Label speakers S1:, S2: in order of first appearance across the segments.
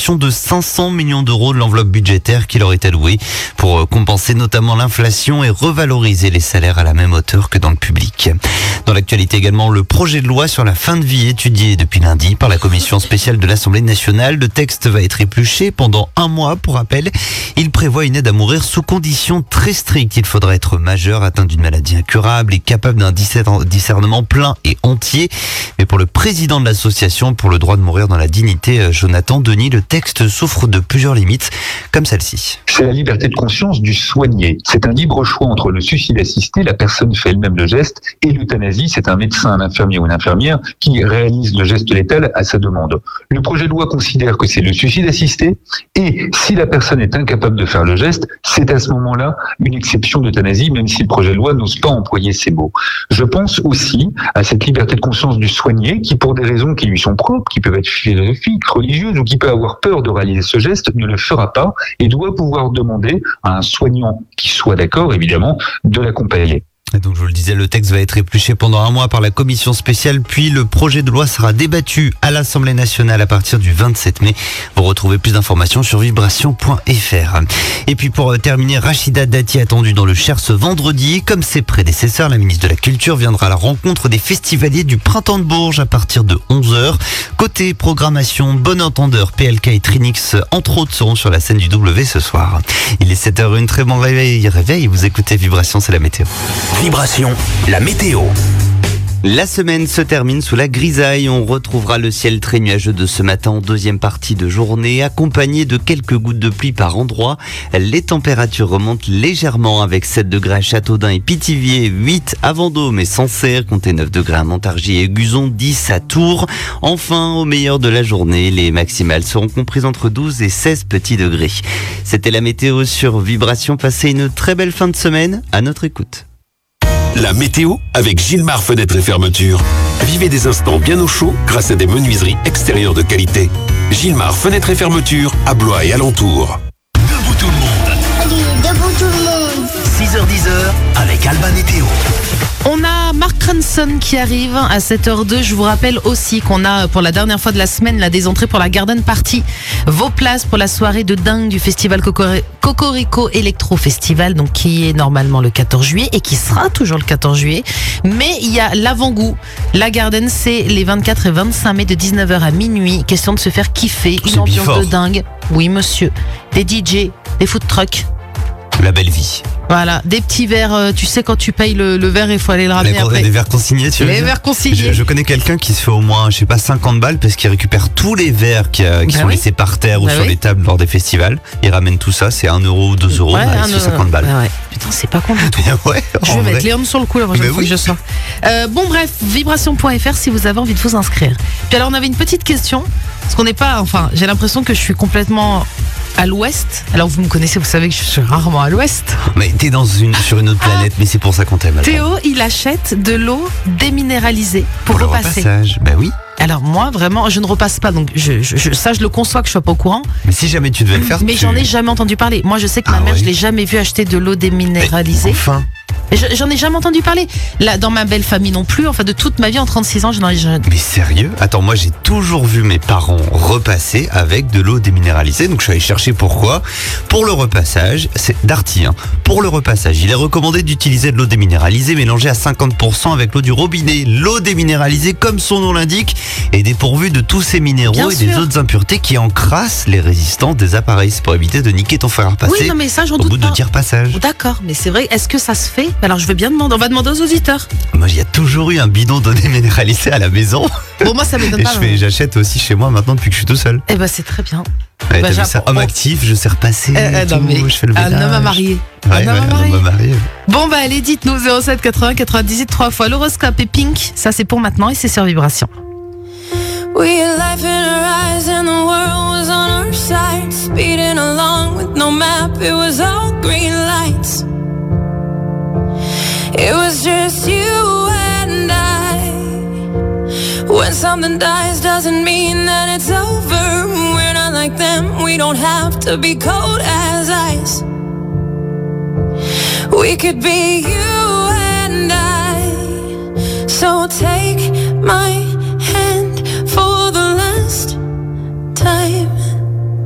S1: augmentation de 500 millions d'euros de l'enveloppe budgétaire qui leur est allouée pour compenser notamment l'inflation et revaloriser les salaires à la même hauteur que dans le public. Dans l'actualité également, le projet de loi sur la fin de vie étudié depuis lundi par la commission spéciale de l'Assemblée nationale. Le texte va être épluché pendant un mois. Pour rappel, il prévoit une aide à mourir sous conditions très strictes. Il faudra être majeur, atteint d'une maladie incurable et capable d'un discernement plein et entier. Mais pour le président de l'association pour le droit de mourir dans la dignité, Jonathan Denis, le texte souffre de plusieurs limites, comme celle-ci.
S2: C'est la liberté de conscience du soigné. C'est un libre choix entre le suicide assisté, la personne fait elle-même le geste, et l'euthanasie, c'est un médecin, un infirmier ou une infirmière qui réalise le geste létal à sa demande. Le projet de loi considère que c'est le suicide assisté, et si la personne est incapable de faire le geste, c'est à ce moment-là une exception d'euthanasie, même si le projet de loi n'ose pas employer ces mots. Je pense aussi à cette liberté de conscience du soigné qui, pour des raisons qui lui sont propres, qui peuvent être philosophiques, religieuses, ou qui peut avoir peur de réaliser ce geste, ne le fera pas et doit pouvoir demander à un soignant qui soit d'accord, évidemment, de l'accompagner.
S1: Et donc je vous le disais, le texte va être épluché pendant un mois par la commission spéciale, puis le projet de loi sera débattu à l'Assemblée nationale à partir du 27 mai. Vous retrouvez plus d'informations sur vibration.fr. Et puis pour terminer, Rachida Dati attendue dans le Cher ce vendredi. Comme ses prédécesseurs, la ministre de la Culture viendra à la rencontre des festivaliers du Printemps de Bourges à partir de 11h. Côté programmation, Bon Entendeur, PLK et Trinix, entre autres, seront sur la scène du W ce soir. Il est 7h01, très bon réveil. Vous écoutez Vibration, c'est la météo.
S3: Vibration, la météo.
S1: La semaine se termine sous la grisaille. On retrouvera le ciel très nuageux de ce matin en deuxième partie de journée, accompagné de quelques gouttes de pluie par endroits. Les températures remontent légèrement avec 7 degrés à Châteaudun et Pithiviers, 8 à Vendôme et Sancerre, comptez 9 degrés à Montargis et Guzon, 10 à Tours. Enfin, au meilleur de la journée, les maximales seront comprises entre 12 et 16 petits degrés. C'était la météo sur Vibration. Passez une très belle fin de semaine à notre écoute.
S3: La météo avec Gilmar Fenêtres et Fermetures. Vivez des instants bien au chaud grâce à des menuiseries extérieures de qualité. Gilmar Fenêtres et Fermetures à Blois et alentours. Debout tout le monde.
S4: Allez, debout tout le monde.
S3: 6h-10h avec Alban et Théo.
S5: On a Mark Ronson qui arrive à 7h02. Je vous rappelle aussi qu'on a pour la dernière fois de la semaine des entrées pour la Garden Party. Vos places pour la soirée de dingue du festival Cocorico Electro Festival, donc qui est normalement le 14 juillet et qui sera toujours le 14 juillet. Mais il y a l'avant-goût. La Garden, c'est les 24 et 25 mai de 19h à minuit. Question de se faire kiffer. Une ambiance de dingue. Oui, monsieur. Des DJ, des food trucks.
S1: La belle vie.
S5: Voilà, des petits verres, tu sais quand tu payes le verre, il faut aller le ramener après.
S1: Des verres consignés, tu veux
S5: Les
S1: dire
S5: verres consignés.
S1: Je connais quelqu'un qui se fait au moins, 50 balles parce qu'il récupère tous les verres qui sont laissés par terre ou sur les tables lors des festivals. Il ramène tout ça, c'est 1 euro ou 2 euros, il fait 50 balles.
S5: Ouais. Putain, c'est pas con du tout.
S1: Ouais,
S5: je vais mettre Léon sur le coup la prochaine fois que je sors. Bon bref, vibration.fr si vous avez envie de vous inscrire. Puis alors on avait une petite question, parce qu'on n'est pas, j'ai l'impression que je suis complètement à l'ouest. Alors vous me connaissez, vous savez que je suis rarement à l'ouest.
S1: Mais t'es sur une autre planète, mais c'est pour ça qu'on t'aime.
S5: Théo, il achète de l'eau déminéralisée pour
S1: le
S5: repasser.
S1: Repassage. Ben oui.
S5: Alors moi vraiment je ne repasse pas, donc je le conçois que je sois pas au courant.
S1: Mais si jamais tu devais le faire.
S5: Mais j'en ai jamais entendu parler. Moi je sais que ma mère, je l'ai jamais vue acheter de l'eau déminéralisée.
S1: Mais enfin.
S5: J'en ai jamais entendu parler. Là, dans ma belle famille non plus. Enfin, de toute ma vie, en 36 ans, je n'en ai jamais.
S1: Mais sérieux ? Attends, moi j'ai toujours vu mes parents repasser avec de l'eau déminéralisée. Donc je suis allé chercher pourquoi. Pour le repassage, c'est Darty. Pour le repassage, il est recommandé d'utiliser de l'eau déminéralisée mélangée à 50% avec l'eau du robinet. L'eau déminéralisée, comme son nom l'indique, est dépourvue de tous ces minéraux et des autres impuretés qui encrassent les résistants des appareils. C'est pour éviter de niquer ton fer à repasser.
S5: Oui, non, mais ça, j'en
S1: au
S5: doute
S1: bout
S5: pas.
S1: de 10 repassages.
S5: D'accord, mais c'est vrai. Est-ce que ça se fait ? Alors je veux bien demander. On va demander aux auditeurs.
S1: Moi, il y a toujours eu un bidon d'eau déminéralisée à la maison.
S5: Bon, moi, ça m'étonne pas.
S1: J'achète aussi chez moi maintenant depuis que je suis tout seul.
S5: Eh ben, c'est très bien.
S1: Ouais, t'as vu ça, homme actif, je sais repasser. Je fais le
S5: un homme à marier.
S1: Un homme à marier.
S5: Bon, bah, allez, dites-nous 07 80 98 3 fois. L'horoscope et Pink, ça c'est pour maintenant et c'est sur Vibration.
S6: We had life in our eyes and the world was on our side. Speeding along with no map, it was all green lights. It was just you and I. When something dies doesn't mean that it's over. We're not like them, we don't have to be cold as ice. We could be you and I. So take my hand for the last time.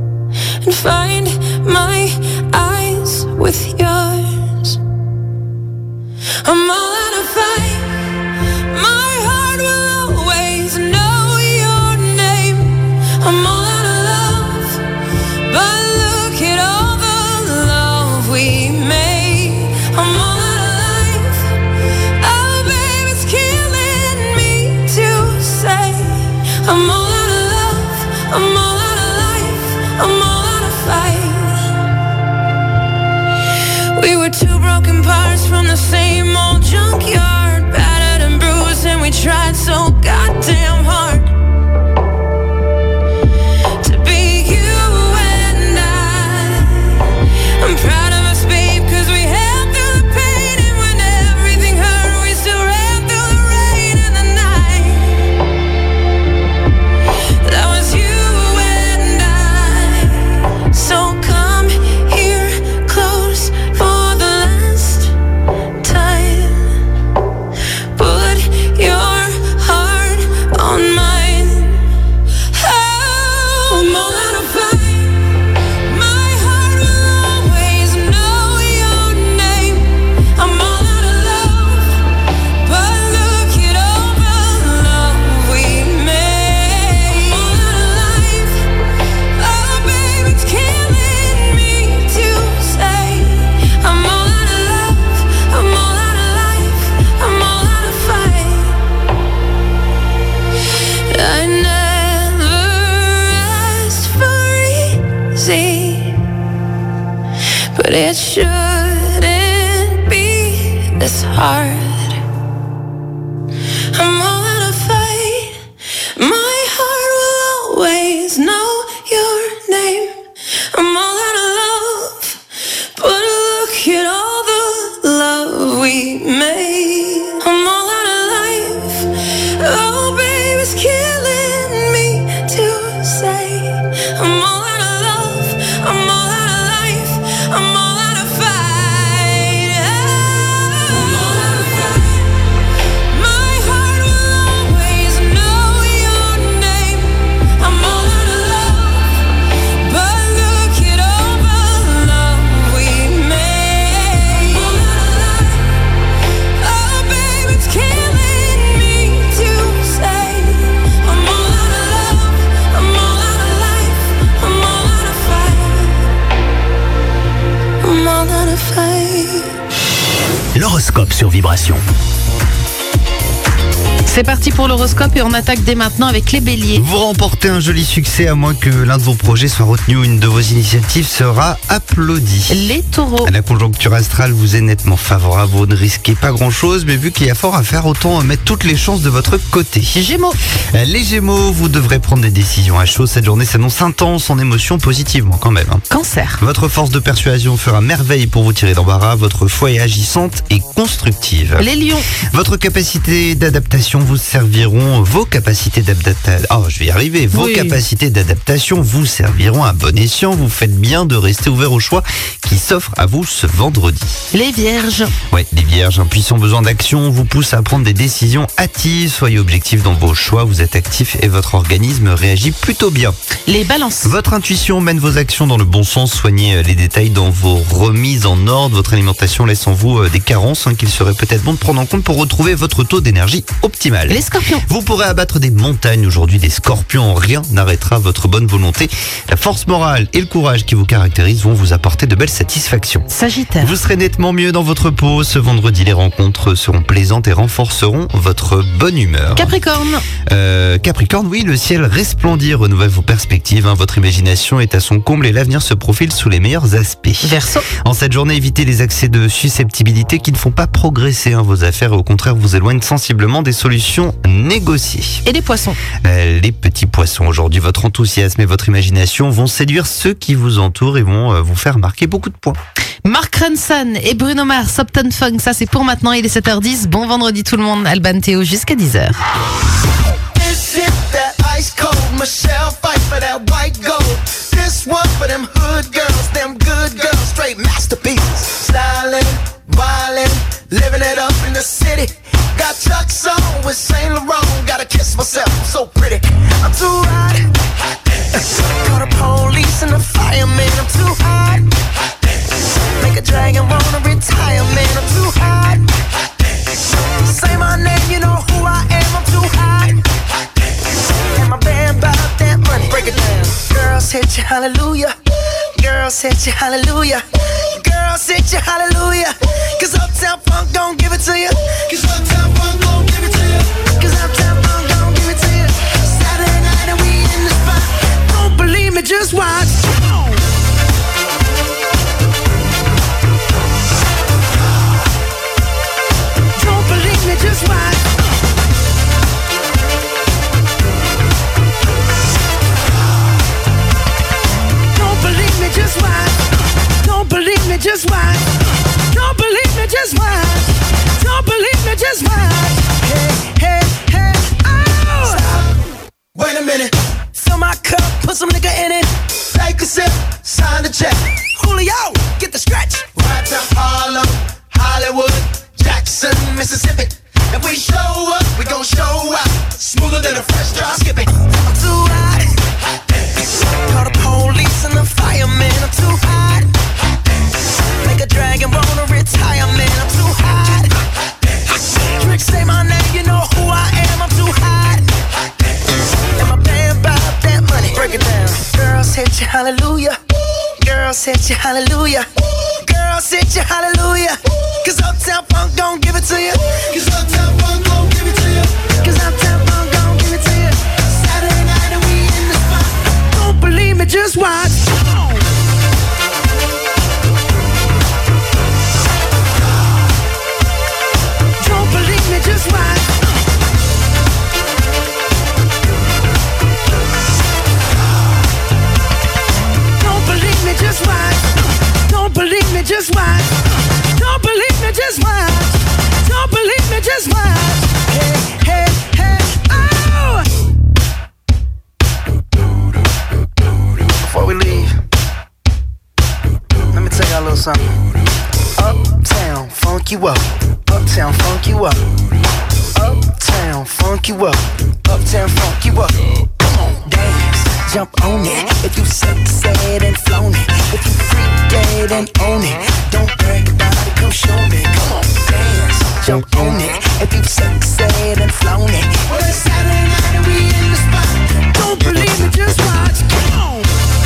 S6: but it shouldn't be this hard. I'm all out of fight. My heart will always know your name. I'm all out of love, but look at all the love we made. I'm all out of life. Oh, baby, it's killing me to say. I'm all out of love. I'm all out of life. I'm all out of fight. I'm all out of fight. My heart will always know your name. I'm all out of love, but look at all the love we made. I'm all out of life. Oh, baby, it's killing me to say. I'm all out of love. I'm all out of life. I'm all out of fight. I'm all out of fight.
S7: L'horoscope sur Vibration.
S5: C'est parti pour l'horoscope et on attaque dès maintenant avec les béliers.
S1: Vous remportez un joli succès à moins que l'un de vos projets soit retenu ou une de vos initiatives sera applaudie.
S5: Les taureaux.
S1: La conjoncture astrale vous est nettement favorable, vous ne risquez pas grand chose, mais vu qu'il y a fort à faire, autant mettre toutes les chances de votre côté.
S5: Gémeaux.
S1: Les Gémeaux, vous devrez prendre des décisions à chaud. Cette journée s'annonce intense en émotions positivement quand même.
S5: Cancer.
S1: Votre force de persuasion fera merveille pour vous tirer d'embarras, votre foi est agissante et constructive.
S5: Les lions.
S1: Votre capacité d'adaptation vous serviront, vos capacités d'adaptation, vos
S5: Oui.
S1: capacités d'adaptation vous serviront à bon escient. Vous faites bien de rester ouvert au choix qui s'offre à vous ce vendredi.
S5: Les vierges.
S1: Ouais, les vierges, un puissant besoin d'action vous pousse à prendre des décisions hâtives. Soyez objectifs dans vos choix, vous êtes actif et votre organisme réagit plutôt bien.
S5: Les balances.
S1: Votre intuition mène vos actions dans le bon sens. Soignez les détails dans vos remises en ordre. Votre alimentation laisse en vous des carences qu'il serait peut-être bon de prendre en compte pour retrouver votre taux d'énergie optimal.
S5: Les scorpions.
S1: Vous pourrez abattre des montagnes aujourd'hui, des scorpions. Rien n'arrêtera votre bonne volonté. La force morale et le courage qui vous caractérisent vont vous apporter de belles satisfactions.
S5: Sagittaire.
S1: Vous serez nettement mieux dans votre peau. Ce vendredi, les rencontres seront plaisantes et renforceront votre bonne humeur.
S5: Capricorne.
S1: Capricorne, oui, le ciel resplendit, renouvelle vos perspectives. Votre imagination est à son comble et l'avenir se profile sous les meilleurs aspects.
S5: Verseau.
S1: En cette journée, évitez les accès de susceptibilité qui ne font pas progresser vos affaires et au contraire vous éloignent sensiblement des solutions négociées.
S5: Et les poissons.
S1: Les petits poissons, aujourd'hui, votre enthousiasme et votre imagination vont séduire ceux qui vous entourent et vont vous faire marquer beaucoup de points.
S5: Mark Ronson et Bruno Mars, Uptown Funk, ça c'est pour maintenant, il est 7h10. Bon vendredi tout le monde, Alban Théo jusqu'à 10h.
S8: This hit that ice cold Michelle fight for that white gold. This one for them hood girls, them good girls, straight masterpieces. Styling, wildin', living it up in the city. Got Chuck's on with Saint Laurent. Gotta kiss myself, I'm so pretty. I'm too hot. Call the police and the fireman. I'm too hot. Make a dragon wanna retire, man. I'm too hot. Say my name, you know who I am. I'm too hot. And my band bought that money. Break it down. Girls hit you, hallelujah. Girls hit you, hallelujah. Girls hit you, hallelujah. Cause Uptown Funk don't give it to you. Cause Uptown Funk don't give it to you. Cause Uptown Funk don't give it to you. Saturday night and we in the spot. Don't believe me, just watch. Don't believe me, just watch. Don't believe me, just watch. Don't believe me, just watch. Don't believe me, just watch. Don't believe me, just watch. Hey, hey, hey, oh! Stop. Wait a minute. Fill my cup, put some nigga in it. Take a sip, sign the check. Julio, get the stretch. Right to Harlem, Hollywood, Jackson, Mississippi. If we show up, we gon' show out. Smoother than a fresh drop. Skip it. I'm too hot. Call the police and the fireman. I'm too hot. Make a dragon wanna retire, man. I'm too hot. Trick, say my name, you know who I am. I'm too hot. And my band bought that money. Break it down. Girls hit you, hallelujah. Girls hit you, hallelujah. Girls hit you, hallelujah. Cause Uptown Funk don't give it to you. Cause Uptown Funk don't give it to you. Cause Uptown Funk don't give it to you. Saturday night and we in the spot. Don't believe me, just watch. just watch. Don't believe me, just watch. Don't believe me, just watch. Don't believe me, just watch. Hey, hey, hey, oh! Before we leave, let me tell y'all a little something. Uptown, funk you up. Uptown, funk you up. Uptown, funk you up. Uptown, funk you up. Come on, dance, jump on it. If you said and flown it. If you freak dead and own it. Don't brag about it, come show me. Come on, dance, jump on it. If you said and flown it. Well, it's Saturday night and we in the spot. Don't believe me, just watch. Come on.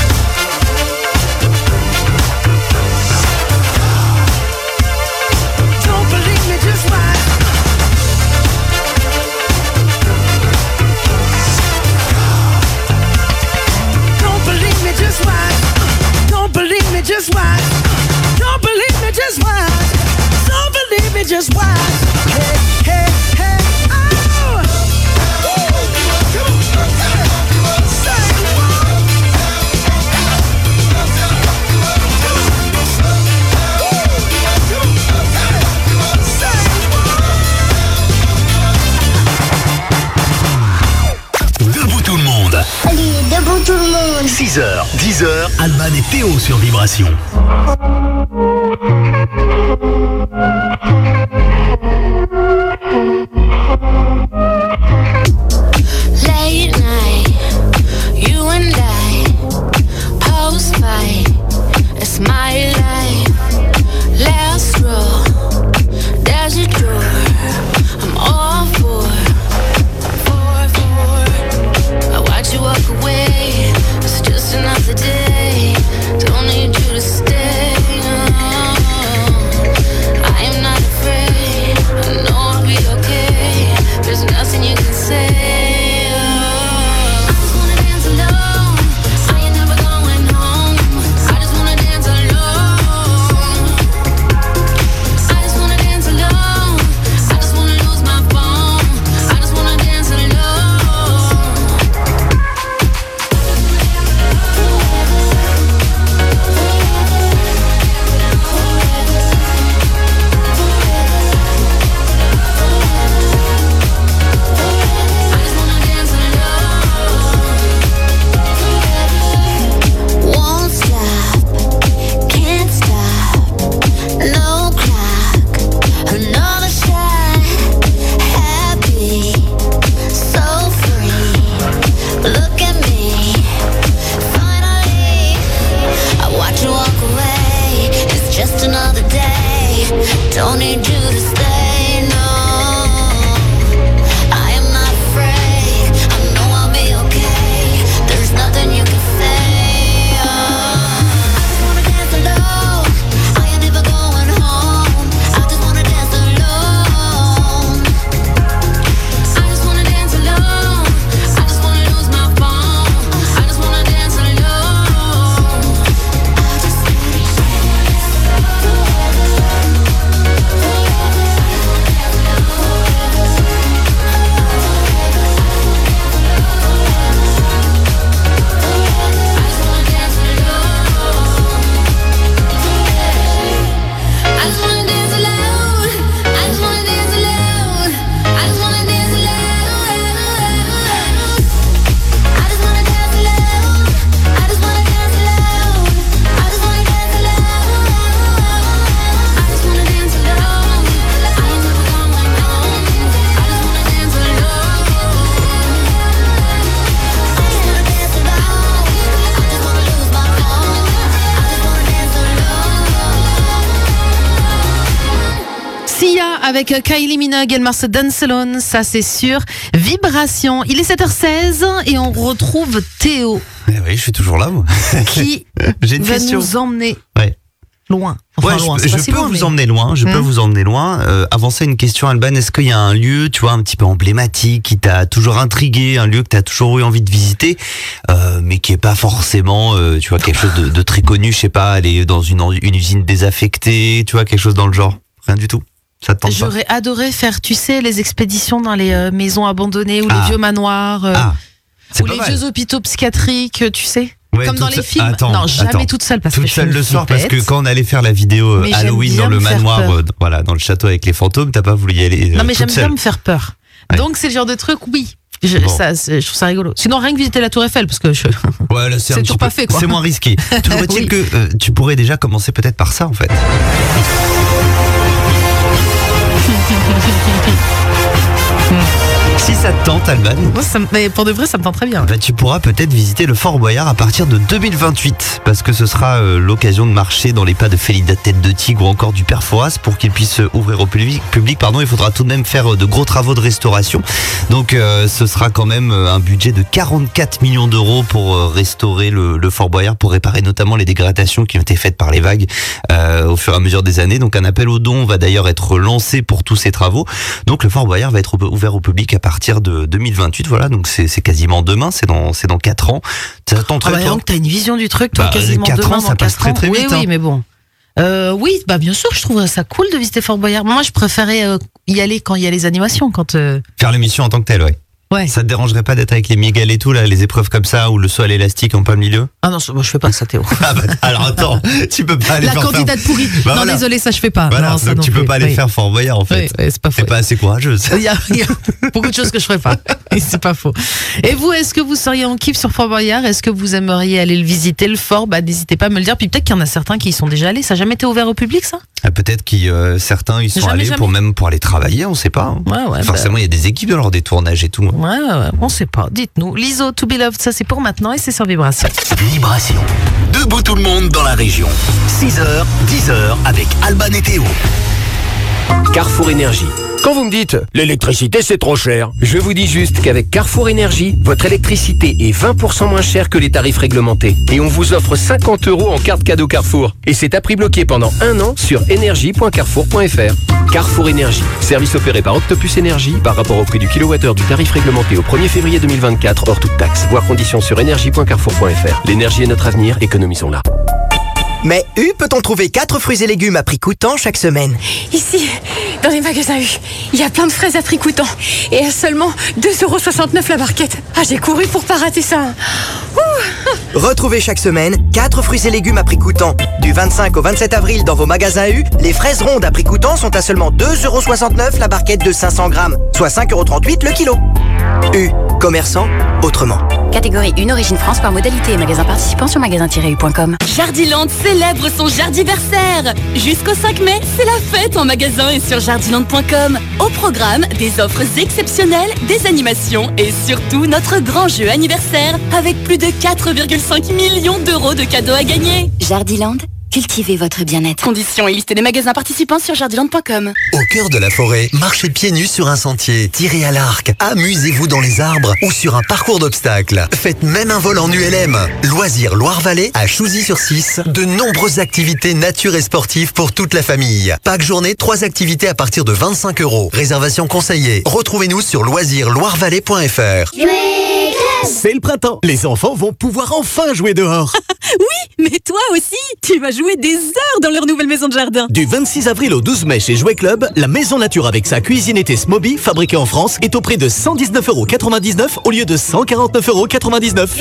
S8: Just watch. Don't believe me, just watch. Don't believe me, just watch. Don't believe me, just watch. Don't believe me, just watch. Hey, hey, hey, oh!
S4: Allez, debout tout le monde.
S7: 6h, 10h, Alban et Théo sur Vibration.
S6: Late night, you and I, post-fight, it's my life. Last row, there's a door, I'm all for. Watch you walk away, it's just another day. Don't need you to stay. I am not afraid, I know I'll be okay. There's nothing you can say. I just wanna dance alone, I ain't never going home. I just wanna dance alone. I just wanna dance alone, I just wanna lose my phone. I just wanna dance alone. Won't stop, can't stop, no clock, another shot, happy, so free, look at me, finally, I watch you walk away, it's just another day, don't need you to stay, no, I am not afraid, I know I'll be okay, there's nothing you can say. I just wanna dance alone, I ain't never going home. I just wanna dance alone. I just wanna dance alone. I just wanna lose my phone. I just wanna dance alone. I just
S5: avec Kylie Minogue, elle marche Dance Alone, ça c'est sûr. Vibration, il est 7h16 et on retrouve Théo.
S1: Eh oui, je suis toujours là, moi.
S5: Qui
S1: J'ai une
S5: va
S1: question.
S5: nous emmener
S1: Ouais.
S5: loin. Enfin,
S1: Ouais,
S5: loin,
S1: je
S5: c'est pas
S1: peux
S5: si loin,
S1: vous
S5: mais-
S1: emmener loin. Je peux vous emmener loin. Avant ça, une question, Alban. Est-ce qu'il y a un lieu, tu vois, un petit peu emblématique, qui t'a toujours intrigué, un lieu que t'as toujours eu envie de visiter, mais qui est pas forcément, tu vois, quelque chose de très connu. Je sais pas, aller dans une usine désaffectée, tu vois, quelque chose dans le genre. Rien du tout. Ça te tente pas?
S5: J'aurais adoré faire, tu sais, les expéditions dans les maisons abandonnées ou les vieux manoirs,
S1: Ah, c'est
S5: ou
S1: pas
S5: les
S1: mal.
S5: vieux hôpitaux psychiatriques, tu sais.
S1: Ouais,
S5: Comme dans les films.
S1: Attends,
S5: non, jamais toute seule parce
S1: toute
S5: que je suis
S1: seule
S5: une
S1: le soir parce
S5: flippette.
S1: que quand on allait faire la vidéo
S5: Mais j'aime
S1: Halloween
S5: bien
S1: dans le
S5: me faire
S1: manoir,
S5: peur.
S1: voilà, dans le château avec les fantômes, t'as pas voulu y aller.
S5: Non, mais j'aime
S1: toute
S5: bien
S1: seule.
S5: me faire peur.
S1: Ouais.
S5: Donc, c'est le genre de truc, oui. Je
S1: Bon.
S5: trouve ça rigolo. Sinon, rien que visiter la Tour Eiffel, parce que
S1: Ouais, là,
S5: c'est
S1: un petit
S5: toujours
S1: peu-
S5: pas fait, quoi.
S1: C'est moins risqué. Toujours est-il
S5: Oui.
S1: que tu pourrais déjà commencer peut-être par ça en fait. Si ça te tente, Alban,
S5: Moi, mais pour de vrai, ça me tente très bien.
S1: bah, tu pourras peut-être visiter le Fort Boyard à partir de 2028 parce que ce sera l'occasion de marcher dans les pas de Félida Tête de Tigre ou encore du Père Fouras pour qu'il puisse ouvrir au public. Il faudra tout de même faire de gros travaux de restauration. Donc ce sera quand même un budget de 44 millions d'euros pour restaurer le Fort Boyard, pour réparer notamment les dégradations qui ont été faites par les vagues au fur et à mesure des années. Donc un appel aux dons va d'ailleurs être lancé pour tous ces travaux. Donc le Fort Boyard va être ouvert au public à partir de 2028. Voilà, donc c'est quasiment demain, c'est dans 4 ans. Ça
S5: Ah
S1: tenterait,
S5: bah,
S1: toi
S5: donc, t'as une vision du truc, toi,
S1: Bah,
S5: quasiment
S1: 4
S5: demain,
S1: ans, ça
S5: dans
S1: passe
S5: 4
S1: très,
S5: ans.
S1: très vite,
S5: Oui,
S1: hein.
S5: mais bon. Oui, bah bien sûr, je trouve ça cool de visiter Fort Boyard. Moi, je préférais y aller quand il y a les animations, quand.
S1: Faire l'émission en tant que telle, ouais.
S5: Ouais.
S1: Ça te dérangerait pas d'être avec les mégales et tout, là, les épreuves comme ça, ou le saut à l'élastique en plein milieu?
S5: Ah non, moi, je fais pas ça, Théo.
S1: Ah bah, alors attends, tu peux pas aller
S5: La
S1: faire
S5: candidate pourrie.
S1: Bah
S5: non,
S1: voilà.
S5: désolé, ça je fais pas.
S1: Voilà,
S5: non, ça
S1: donc
S5: non
S1: tu peux
S5: plus.
S1: pas aller
S5: Oui.
S1: faire Fort Boyard en fait.
S5: Oui, c'est pas faux.
S1: T'es pas assez courageuse.
S5: Il y a beaucoup de choses que je ferais pas. Et c'est pas faux. Et vous, est-ce que vous seriez en kiff sur Fort Boyard? Est-ce que vous aimeriez aller le visiter, le fort? Bah, n'hésitez pas à me le dire. Puis peut-être qu'il y en a certains qui y sont déjà allés. Ça n'a jamais été ouvert au public, ça?
S1: Ah, peut-être que certains ils sont
S5: Jamais,
S1: allés
S5: jamais.
S1: pour aller travailler, on sait pas. Hein.
S5: Ouais,
S1: Forcément, il y a des équipes lors des tournages et tout.
S5: Ouais, on sait pas. Dites-nous. Liso, To Be Loved, ça c'est pour maintenant et c'est sur Vibration.
S7: Vibration. Debout tout le monde dans la région. 6h, 10h avec Alban et Théo.
S9: Carrefour Énergie. Quand vous me dites l'électricité c'est trop cher, je vous dis juste qu'avec Carrefour Énergie, votre électricité est 20% moins chère que les tarifs réglementés. Et on vous offre 50 € en carte cadeau Carrefour. Et c'est à prix bloqué pendant 1 an sur énergie.carrefour.fr. Carrefour Énergie. Service opéré par Octopus Énergie par rapport au prix du kilowattheure du tarif réglementé au 1er février 2024 hors toute taxe. Voir conditions sur énergie.carrefour.fr. L'énergie est notre avenir, économisons-la.
S10: Mais U peut-on trouver 4 fruits et légumes à prix coûtant chaque semaine?
S11: Ici, dans les magasins U, il y a plein de fraises à prix coûtant. Et à seulement 2,69 € la barquette. Ah, j'ai couru pour pas rater ça. Ouh.
S10: Retrouvez chaque semaine 4 fruits et légumes à prix coûtant. Du 25 au 27 avril dans vos magasins U, les fraises rondes à prix coûtant sont à seulement 2,69 € la barquette de 500 grammes, soit 5,38 € le kilo. U, commerçant autrement.
S12: Catégorie 1, origine France par modalité et magasin participant sur magasin-u.com.
S13: Jardiland célèbre son jardiversaire. Jusqu'au 5 mai, c'est la fête en magasin et sur jardiland.com. Au programme, des offres exceptionnelles, des animations et surtout notre grand jeu anniversaire avec plus de 4,5 millions d'euros de cadeaux à gagner.
S12: Jardiland, cultivez votre bien-être.
S13: Conditions et liste des magasins participants sur jardiland.com.
S14: Au cœur de la forêt, marchez pieds nus sur un sentier, tirez à l'arc, amusez-vous dans les arbres ou sur un parcours d'obstacles. Faites même un vol en ULM. Loisirs Loire-Vallée à Chouzy-sur-Cisse. De nombreuses activités nature et sportives pour toute la famille. Pack journée, 3 activités à partir de 25 €. Réservation conseillée. Retrouvez-nous sur loisirsloirevalais.fr.
S7: C'est le printemps. Les enfants vont pouvoir enfin jouer dehors.
S13: Oui, mais toi aussi, tu vas jouer des heures dans leur nouvelle maison de jardin.
S7: Du 26 avril au 12 mai chez Jouet Club, la maison nature avec sa cuisine été Smoby, fabriquée en France, est au prix de 119,99 € au lieu de 149,99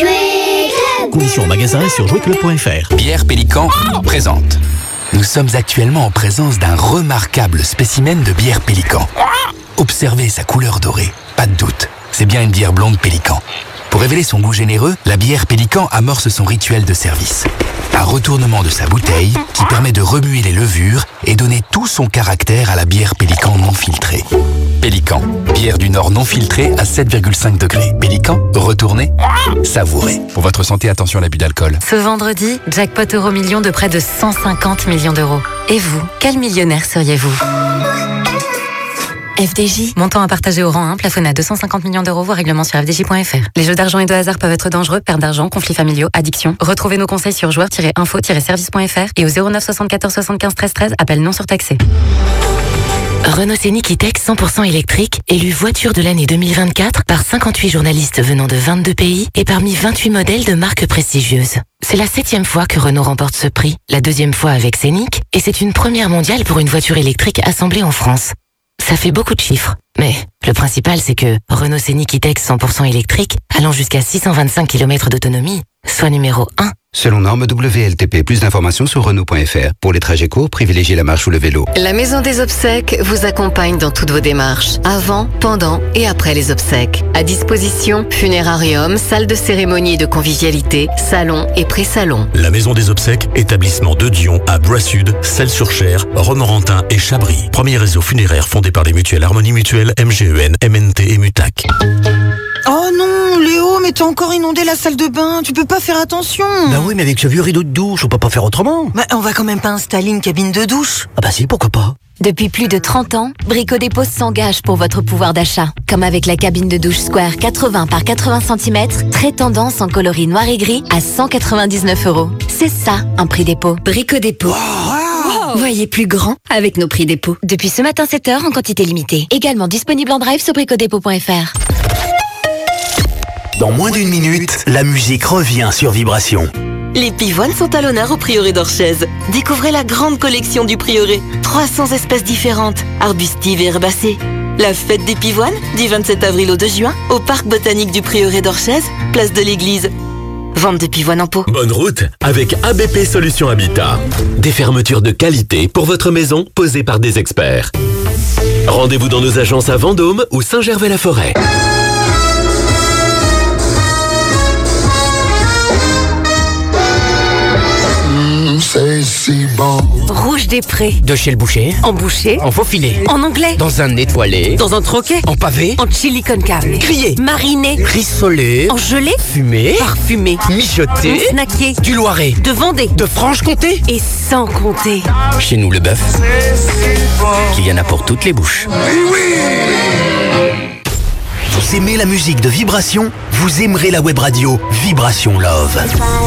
S7: €. Conditions en magasin et sur jouetclub.fr.
S15: Bière Pélican présente. Nous sommes actuellement en présence d'un remarquable spécimen de bière Pélican. Observez sa couleur dorée, pas de doute, c'est bien une bière blonde Pélican. Pour révéler son goût généreux, la bière Pélican amorce son rituel de service. Un retournement de sa bouteille qui permet de remuer les levures et donner tout son caractère à la bière Pélican non filtrée. Pélican, bière du Nord non filtrée à 7,5 degrés. Pélican, retournez, savourez. Pour votre santé, attention à l'abus d'alcool.
S12: Ce vendredi, jackpot Euro-Million de près de 150 millions d'euros. Et vous, quel millionnaire seriez-vous? FDJ, montant à partager au rang 1, plafonné à 250 millions d'euros, voire règlement sur fdj.fr. Les jeux d'argent et de hasard peuvent être dangereux, perte d'argent, conflits familiaux, addiction. Retrouvez nos conseils sur joueurs-info-service.fr et au 09 74 75 13 13, appel non surtaxé. Renault Scénic E-Tech 100% électrique, élu voiture de l'année 2024 par 58 journalistes venant de 22 pays et parmi 28 modèles de marques prestigieuses. C'est la 7e fois que Renault remporte ce prix, la 2e fois avec Scénic, et c'est une première mondiale pour une voiture électrique assemblée en France.
S16: ça fait beaucoup de chiffres. Mais le principal, c'est que Renault Scénic E-Tech 100% électrique, allant jusqu'à 625 km d'autonomie, soit numéro 1.
S17: Selon norme WLTP, plus d'informations sur Renault.fr. Pour les trajets courts, privilégiez la marche ou le vélo.
S12: La Maison des Obsèques vous accompagne dans toutes vos démarches, avant, pendant et après les obsèques. À disposition, funérarium, salle de cérémonie et de convivialité, salon et pré-salon.
S18: La Maison des Obsèques, établissement de Dion à Blois-Sud, Celles-sur-Cher, Romorantin et Chabris. Premier réseau funéraire fondé par les mutuelles Harmonie Mutuelle, MGEN, MNT et Mutac.
S19: Oh non, Léo, mais t'as encore inondé la salle de bain, tu peux pas faire attention.
S20: Bah oui, mais avec ce vieux rideau de douche, on peut pas faire autrement.
S19: Bah on va quand même pas installer une cabine de douche.
S20: Ah bah si, pourquoi pas.
S21: Depuis plus de 30 ans, Brico Dépôt s'engage pour votre pouvoir d'achat. Comme avec la cabine de douche Square 80 par 80 cm, très tendance en coloris noir et gris à 199 €. C'est ça, un prix dépôt. Brico Dépôt. Voyez plus grand avec nos prix dépôt. Depuis ce matin 7h en quantité limitée. Également disponible en drive sur bricodépôt.fr.
S14: Dans moins d'une minute, la musique revient sur Vibration.
S22: Les pivoines sont à l'honneur au Prieuré d'Orchez. Découvrez la grande collection du Prieuré. 300 espèces différentes, arbustives et herbacées. La fête des pivoines, du 27 avril au 2 juin, au parc botanique du Prieuré d'Orchez, place de l'église. Vente de pivoines en pot.
S3: Bonne route avec ABP Solutions Habitat. Des fermetures de qualité pour votre maison posées par des experts. Rendez-vous dans nos agences à Vendôme ou Saint-Gervais-la-Forêt.
S21: Rouge des Prés.
S9: De chez le boucher.
S21: En boucher.
S9: En faux filet.
S21: En anglais.
S9: Dans un étoilé.
S21: Dans un troquet.
S9: En pavé.
S21: En chili con carne.
S9: Grillé.
S21: Mariné.
S9: Rissolé.
S21: En gelée.
S9: Fumé.
S21: Parfumé.
S9: Mijoté.
S21: Snacké.
S9: Du Loiret.
S21: De Vendée.
S9: De Franche-Comté.
S21: Et sans compter.
S9: Chez nous, le bœuf, qu'il y en a pour toutes les bouches.
S14: Vous aimez la musique de Vibration? Vous aimerez la web radio Vibration Love.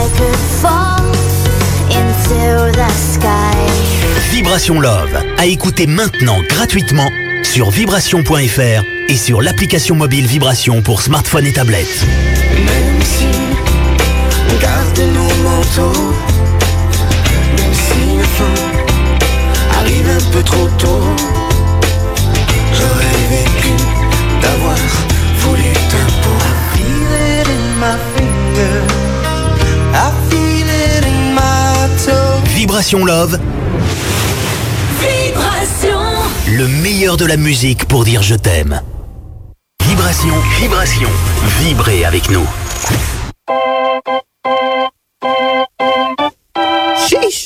S14: Vibration Love, à écouter maintenant gratuitement sur vibration.fr et sur l'application mobile Vibration pour smartphone et tablette.
S8: Même si on garde nos manteaux, même si le fin arrive un peu trop tôt, j'aurais vécu d'avoir voulu ta peau. I feel it in my finger, I feel it in my toe.
S14: Vibration Love.
S21: Vibration.
S14: Le meilleur de la musique pour dire je t'aime. Vibration, Vibration. Vibrez avec nous.
S19: Sheesh.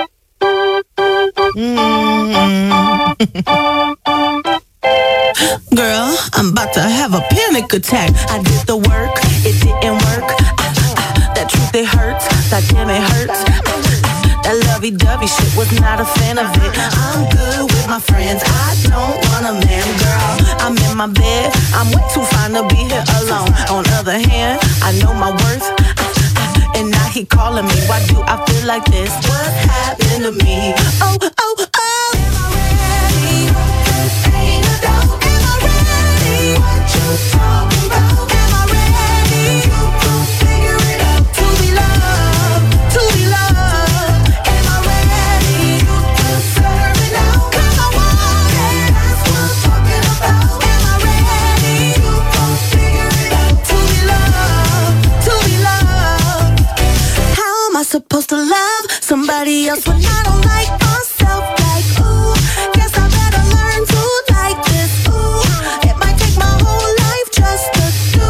S19: Girl, I'm about to have a panic attack. I did the work, it didn't work. That truth, it hurts. That damn, it hurts. That lovey-dovey shit, was not a fan of it. I'm good with my friends, I don't want a man, girl. I'm in my bed, I'm way too fine to be here alone. On the other hand, I know my worth, and now he calling me. Why do I feel like this? What happened to me? Oh, oh, oh. Am I ready? Ain't a doubt. Am I ready? What you talking about? Am I ready? You gon' figure it out. To be loved, to be loved. Am I ready? You deserve it now. 'Cause I want it. That's what I'm talking about. Am I ready? You gon' figure it out. To be loved, to be loved. How am I supposed to love somebody else when I don't like myself? Like, ooh, guess I better learn to like this. Ooh, it might take my whole life just to do.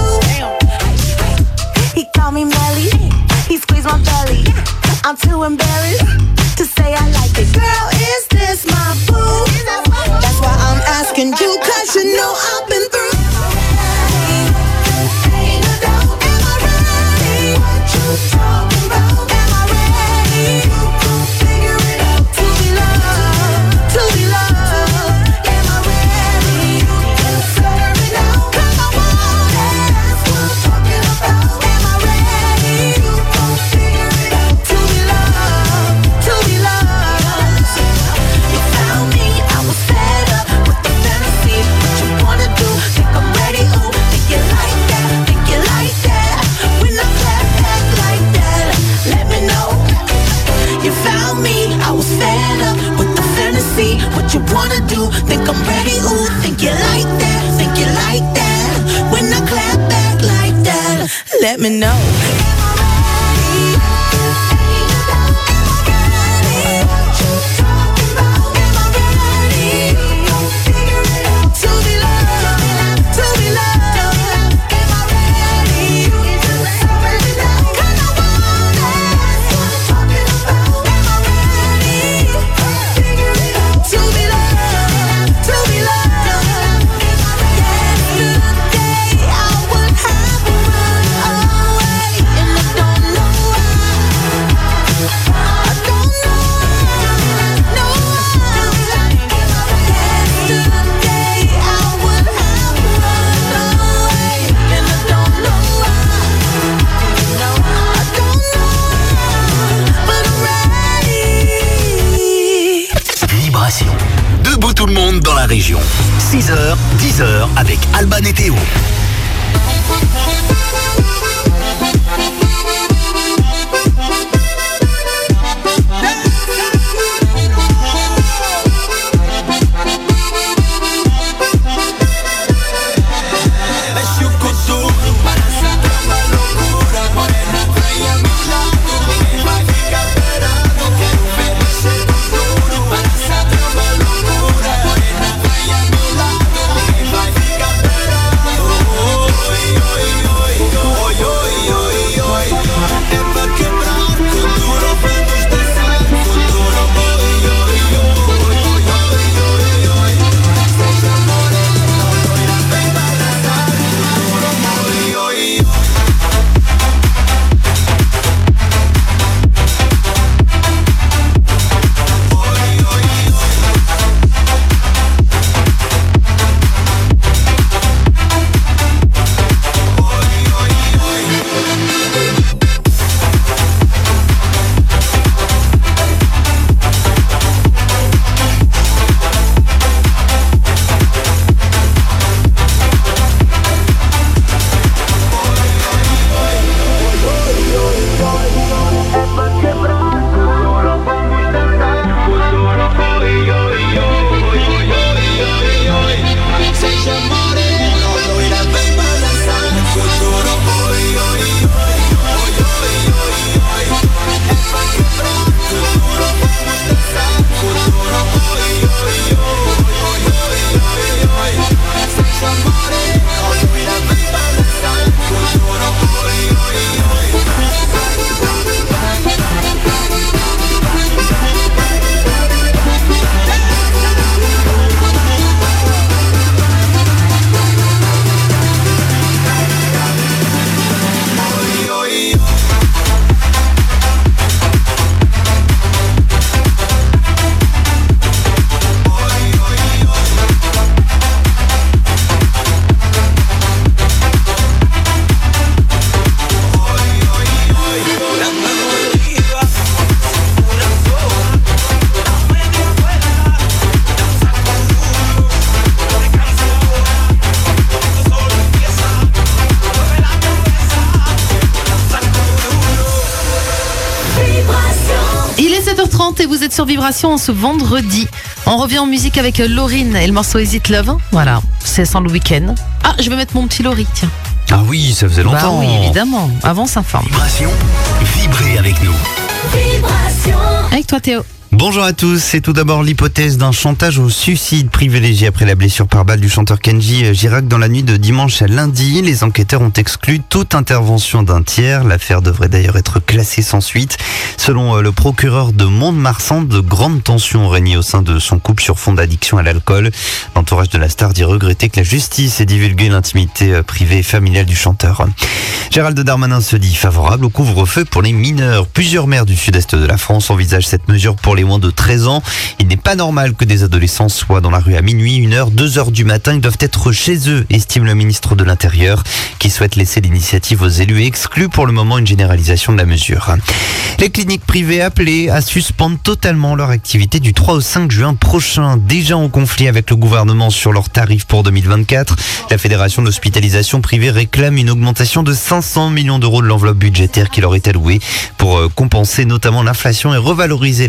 S19: He called me Melly, he squeezed my belly. I'm too embarrassed to say I like it. Girl, is this my boo? That's why I'm asking you, 'cause you know I've been through. Ain't a doubt. Am I ready? What you talking about? Am I ready? You gon' figure it out. To be loved, to be loved. Am I ready? You deserve it now. 'Cause I want it. That's what I'm talking about. Am I ready? You gon' figure it out. To be loved, to be loved. You found me, I was fed up with the fantasy. What you wanna do? Think I'm ready? Ooh, think you like that? Think you like that? When I clap back like that, let me know. You found me, I was fed up with the fantasy. What you wanna do? Think I'm ready? Ooh, me know.
S15: Debout tout le monde dans la région. 6h, 10h avec Alban et Théo.
S5: Et vous êtes sur Vibration ce vendredi. On revient en musique avec Lauryn et le morceau Is It Love. Voilà, c'est sans le week-end. Ah, je vais mettre mon petit Laurie, tiens.
S1: Ah oui, ça faisait longtemps.
S5: Bah oui, évidemment. Avant, ça informe.
S15: Vibration, vibrez avec nous.
S5: Vibration. Avec toi, Théo.
S1: Bonjour à tous, c'est tout d'abord l'hypothèse d'un chantage au suicide privilégié après la blessure par balle du chanteur Kenji Girac dans la nuit de dimanche à lundi. Les enquêteurs ont exclu toute intervention d'un tiers. L'affaire devrait d'ailleurs être classée sans suite. Selon le procureur de Mont-de-Marsan, de grandes tensions ont régné au sein de son couple sur fond d'addiction à l'alcool. L'entourage de la star dit regretter que la justice ait divulgué l'intimité privée et familiale du chanteur. Gérald Darmanin se dit favorable au couvre-feu pour les mineurs. Plusieurs maires du sud-est de la France envisagent cette mesure pour les moins de 13 ans. Il n'est pas normal que des adolescents soient dans la rue à minuit, 1h, 2h du matin. Ils doivent être chez eux, estime le ministre de l'Intérieur, qui souhaite laisser l'initiative aux élus et exclut pour le moment une généralisation de la mesure. Les cliniques privées appelées à suspendre totalement leur activité du 3 au 5 juin prochain. Déjà en conflit avec le gouvernement sur leurs tarifs pour 2024, la Fédération d'hospitalisation privée réclame une augmentation de 500 millions d'euros de l'enveloppe budgétaire qui leur est allouée pour compenser notamment l'inflation et revaloriser les salaires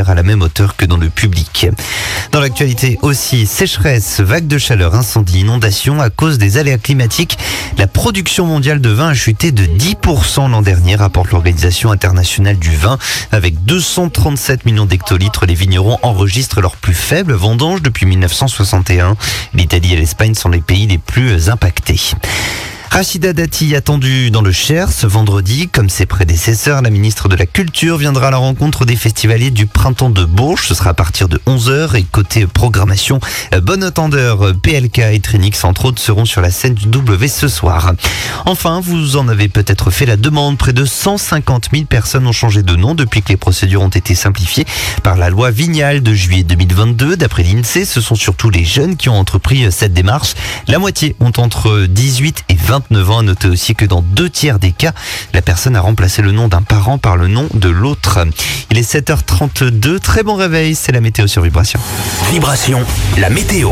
S1: salaires à la même hauteur que dans le public. Dans l'actualité aussi, sécheresse, vague de chaleur, incendie, inondation à cause des aléas climatiques. La production mondiale de vin a chuté de 10% l'an dernier, rapporte l'Organisation internationale du vin. Avec 237 millions d'hectolitres, les vignerons enregistrent leur plus faible vendange depuis 1961. L'Italie et l'Espagne sont les pays les plus impactés. Rachida Dati attendue dans le Cher ce vendredi. Comme ses prédécesseurs, la ministre de la Culture viendra à la rencontre des festivaliers du Printemps de Bourges. Ce sera à partir de 11h. Et côté programmation, Bon Entendeur, PLK et Trinix, entre autres, seront sur la scène du W ce soir. Enfin, vous en avez peut-être fait la demande. Près de 150 000 personnes ont changé de nom depuis que les procédures ont été simplifiées par la loi Vignal de juillet 2022. D'après l'INSEE, ce sont surtout les jeunes qui ont entrepris cette démarche. La moitié ont entre 18 et 29 ans. À noter aussi que dans 2/3 des cas, la personne a remplacé le nom d'un parent par le nom de l'autre. Il est 7h32. Très bon réveil, c'est la météo sur Vibration.
S15: Vibration, la météo.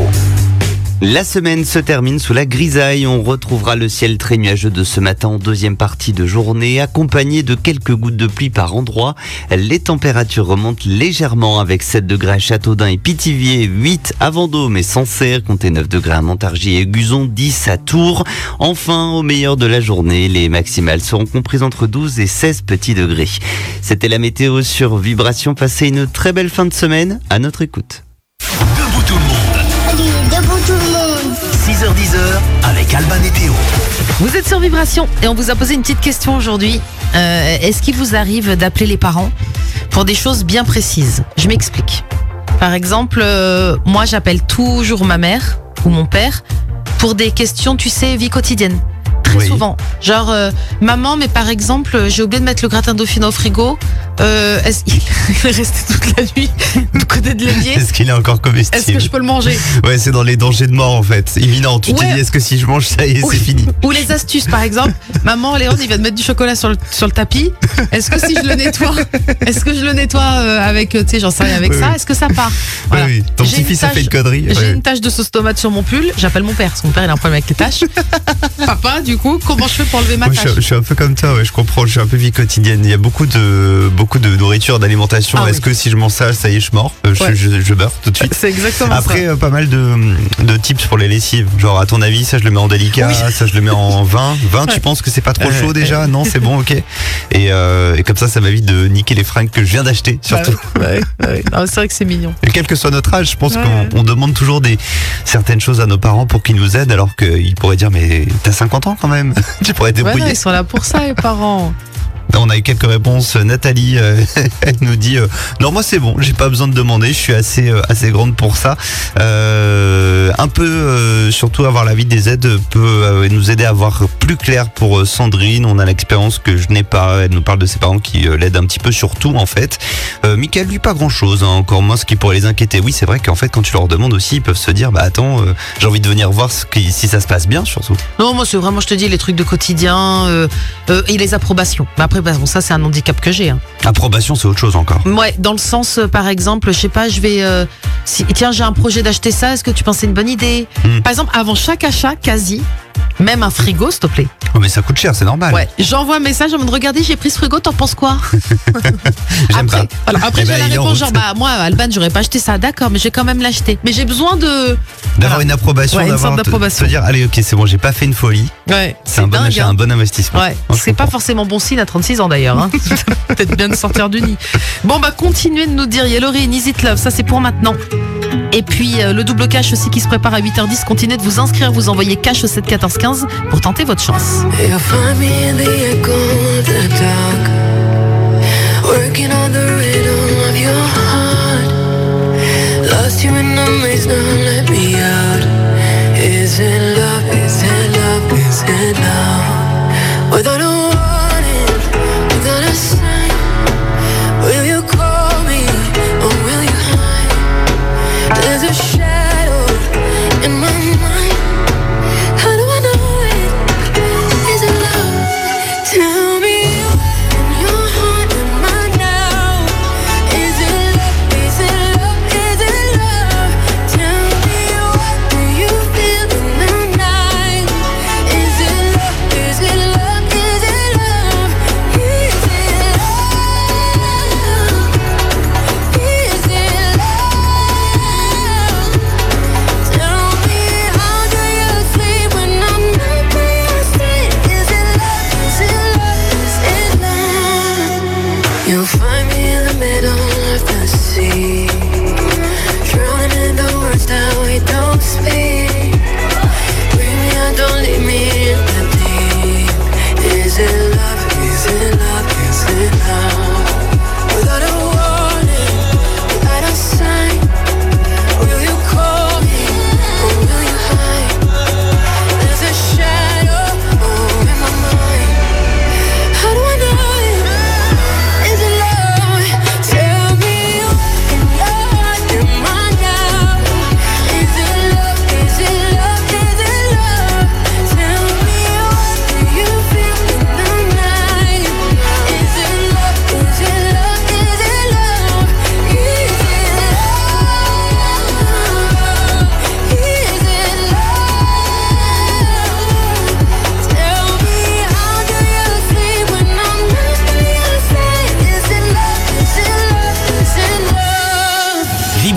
S1: La semaine se termine sous la grisaille. On retrouvera le ciel très nuageux de ce matin en deuxième partie de journée, accompagné de quelques gouttes de pluie par endroits. Les températures remontent légèrement avec 7 degrés à Châteaudun et Pithiviers, 8 à Vendôme et Sancerre, comptez 9 degrés à Montargis et Guzon, 10 à Tours. Enfin, au meilleur de la journée, les maximales seront comprises entre 12 et 16 petits degrés. C'était la météo sur Vibration. Passez une très belle fin de semaine à notre écoute.
S15: Debout tout le monde.
S2: Debout tout le monde.
S15: 6h-10h avec Alban et Théo.
S5: Vous êtes sur Vibration et on vous a posé une petite question aujourd'hui. Est-ce qu'il vous arrive d'appeler les parents pour des choses bien précises? Je m'explique. Par exemple, moi j'appelle toujours ma mère ou mon père pour des questions, tu sais, vie quotidienne. Très souvent. Genre, maman, mais par exemple, j'ai oublié de mettre le gratin dauphinois au frigo. Est-ce qu'il est resté toute la nuit du côté de l'évier?
S1: Est-ce qu'il est encore comestible?
S5: Est-ce que je peux le manger?
S1: Ouais, c'est dans les dangers de mort en fait. Évident, tu te dis, est-ce que si je mange ça y est, c'est fini?
S5: Ou les astuces, par exemple. Maman, Léon, il vient de mettre du chocolat sur le tapis. Est-ce que si je le nettoie, avec, tu sais, j'en sais rien avec ça, est-ce que ça part? Voilà.
S1: Oui. Ton petit-fils a fait une connerie.
S5: J'ai une tache de sauce tomate sur mon pull. J'appelle mon père, parce que mon père il a un problème avec les taches. Papa, du coup, comment je fais pour enlever ma tâche?
S1: Je suis un peu comme toi, ouais, je comprends. Je suis un peu vie quotidienne. Il y a beaucoup de nourriture, d'alimentation. Est-ce que si je mange ça, ça y est, je meurs? Je meurs tout de suite.
S5: C'est exactement ça.
S1: Après, pas mal de tips pour les lessives. Genre, à ton avis, ça je le mets en délicat, ça je le mets en vin. Tu penses que c'est pas trop chaud déjà? Non, c'est bon, ok. Et comme ça m'évite de niquer les fringues que je viens d'acheter, surtout.
S5: Non, c'est vrai que c'est mignon.
S1: Et quel que soit notre âge, je pense qu'on demande toujours certaines choses à nos parents pour qu'ils nous aident, alors qu'ils pourraient dire, mais t'as 50 ans quand même. Tu pourrais te débrouiller.
S5: Non, ils sont là pour ça, les parents.
S1: On a eu quelques réponses. Nathalie, elle nous dit non, moi c'est bon, j'ai pas besoin de demander, je suis assez grande pour ça. Un peu, surtout avoir l'avis des aides peut nous aider à voir plus clair pour Sandrine. On a l'expérience que je n'ai pas. Elle nous parle de ses parents qui l'aident un petit peu sur tout en fait. Mickaël, lui, pas grand chose, encore moins ce qui pourrait les inquiéter. Oui, c'est vrai qu'en fait, quand tu leur demandes aussi, ils peuvent se dire, bah attends, j'ai envie de venir voir si ça se passe bien, surtout.
S5: Non, moi c'est vraiment, je te dis, les trucs de quotidien et les approbations. Mais après, bon, ça c'est un handicap que j'ai.
S1: Approbation, c'est autre chose encore.
S5: Ouais, dans le sens, par exemple, je sais pas, je vais, tiens, j'ai un projet d'acheter ça, est-ce que tu penses c'est une bonne idée? Par exemple, avant chaque achat, quasi, même un frigo, s'il te plaît.
S1: Oh, mais ça coûte cher, c'est normal.
S5: Ouais, j'envoie un message en mode, regardez, j'ai pris ce frigo, t'en penses quoi?
S1: J'aime pas.
S5: Voilà, après, j'ai la réponse, genre, bah, moi, Alban, j'aurais pas acheté ça, d'accord, mais j'ai quand même l'acheté. Mais j'ai besoin d'avoir
S1: une approbation,
S5: une sorte d'approbation.
S1: Se dire, allez, ok, c'est bon, j'ai pas fait une folie.
S5: Ouais,
S1: c'est un bon achat, un bon investissement.
S5: Ouais, c'est pas forcément bon signe à 36 ans d'ailleurs. Hein. Peut-être bien de sortir du nid. Bon, bah, continuez de nous dire, Yellowry, Is It Love, ça c'est pour maintenant. Et puis le double cash aussi qui se prépare à 8h10. Continuez de vous inscrire, vous envoyez cash au 7 14 15 pour tenter votre chance.
S6: Without a warning, without a sign, will you call me or will you hide? There's a shadow in my mind. How do I know it? Is it love? Tell me in your heart and mind now. Is it love? Is it love? Is it love? Tell me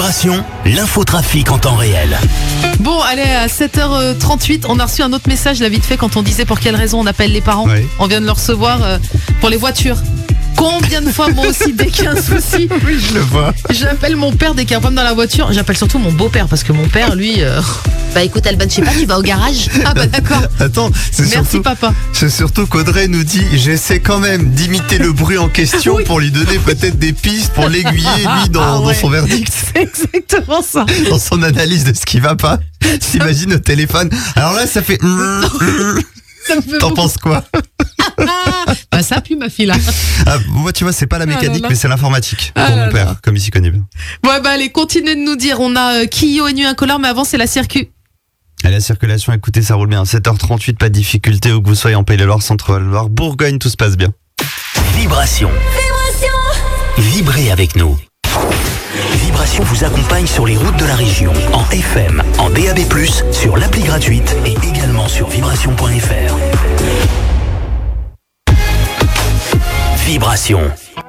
S14: Vibration, l'infotrafic en temps réel.
S5: Bon, allez, à 7h38, on a reçu un autre message là vite fait quand on disait pour quelle raison on appelle les parents.
S1: Oui.
S5: On vient de le recevoir pour les voitures. Combien de fois, moi aussi, dès qu'il y a un souci,
S1: Oui, je le vois.
S5: j'appelle mon père dès qu'il y a un problème dans la voiture. J'appelle surtout mon beau-père parce que mon père, lui... Bah écoute, Alban, je sais pas, tu vas au garage. Ah bah d'accord.
S1: Attends,
S5: Merci papa.
S1: C'est surtout qu'Audrey nous dit, j'essaie quand même d'imiter le bruit en question pour lui donner peut-être des pistes, pour l'aiguiller, lui, dans son verdict.
S5: C'est exactement ça.
S1: Dans son analyse de ce qui va pas. T'imagines au téléphone. Alors là, ça fait...
S5: Ça me fait
S1: T'en
S5: beaucoup.
S1: penses quoi?
S5: Bah ça pue ma fille là.
S1: Ah, moi, tu vois, c'est pas la mécanique, mais c'est l'informatique.
S5: Ah
S1: Pour
S5: là
S1: mon père, comme ici connu.
S5: Ouais bah allez, continuez de nous dire. On a Kyo et Nuit Incolore, mais avant c'est la circuit.
S1: À la circulation, écoutez, ça roule bien. 7h38, pas de difficulté, où que vous soyez en Pays-de-Loire, Centre-Val-de-Loire, Bourgogne, tout se passe bien.
S14: Vibration. Vibrez avec nous. Vibration vous accompagne sur les routes de la région, en FM, en DAB+, sur l'appli gratuite et également sur vibration.fr. Vibration.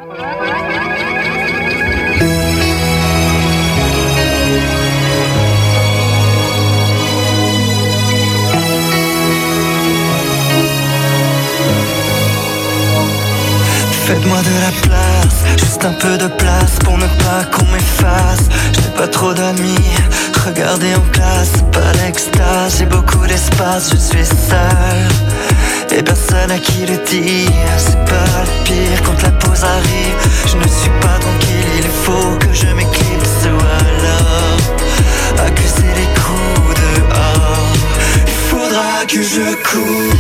S4: Faites-moi de la place, juste un peu de place pour ne pas qu'on m'efface. Je n'ai pas trop d'amis, regardez en classe, c'est pas l'extase. J'ai beaucoup d'espace, je suis seul et personne à qui le dire. C'est pas le pire quand la pause arrive. Je ne suis pas tranquille, il faut que je m'éclipse ou alors accuser les coups dehors. Il faudra que je cours.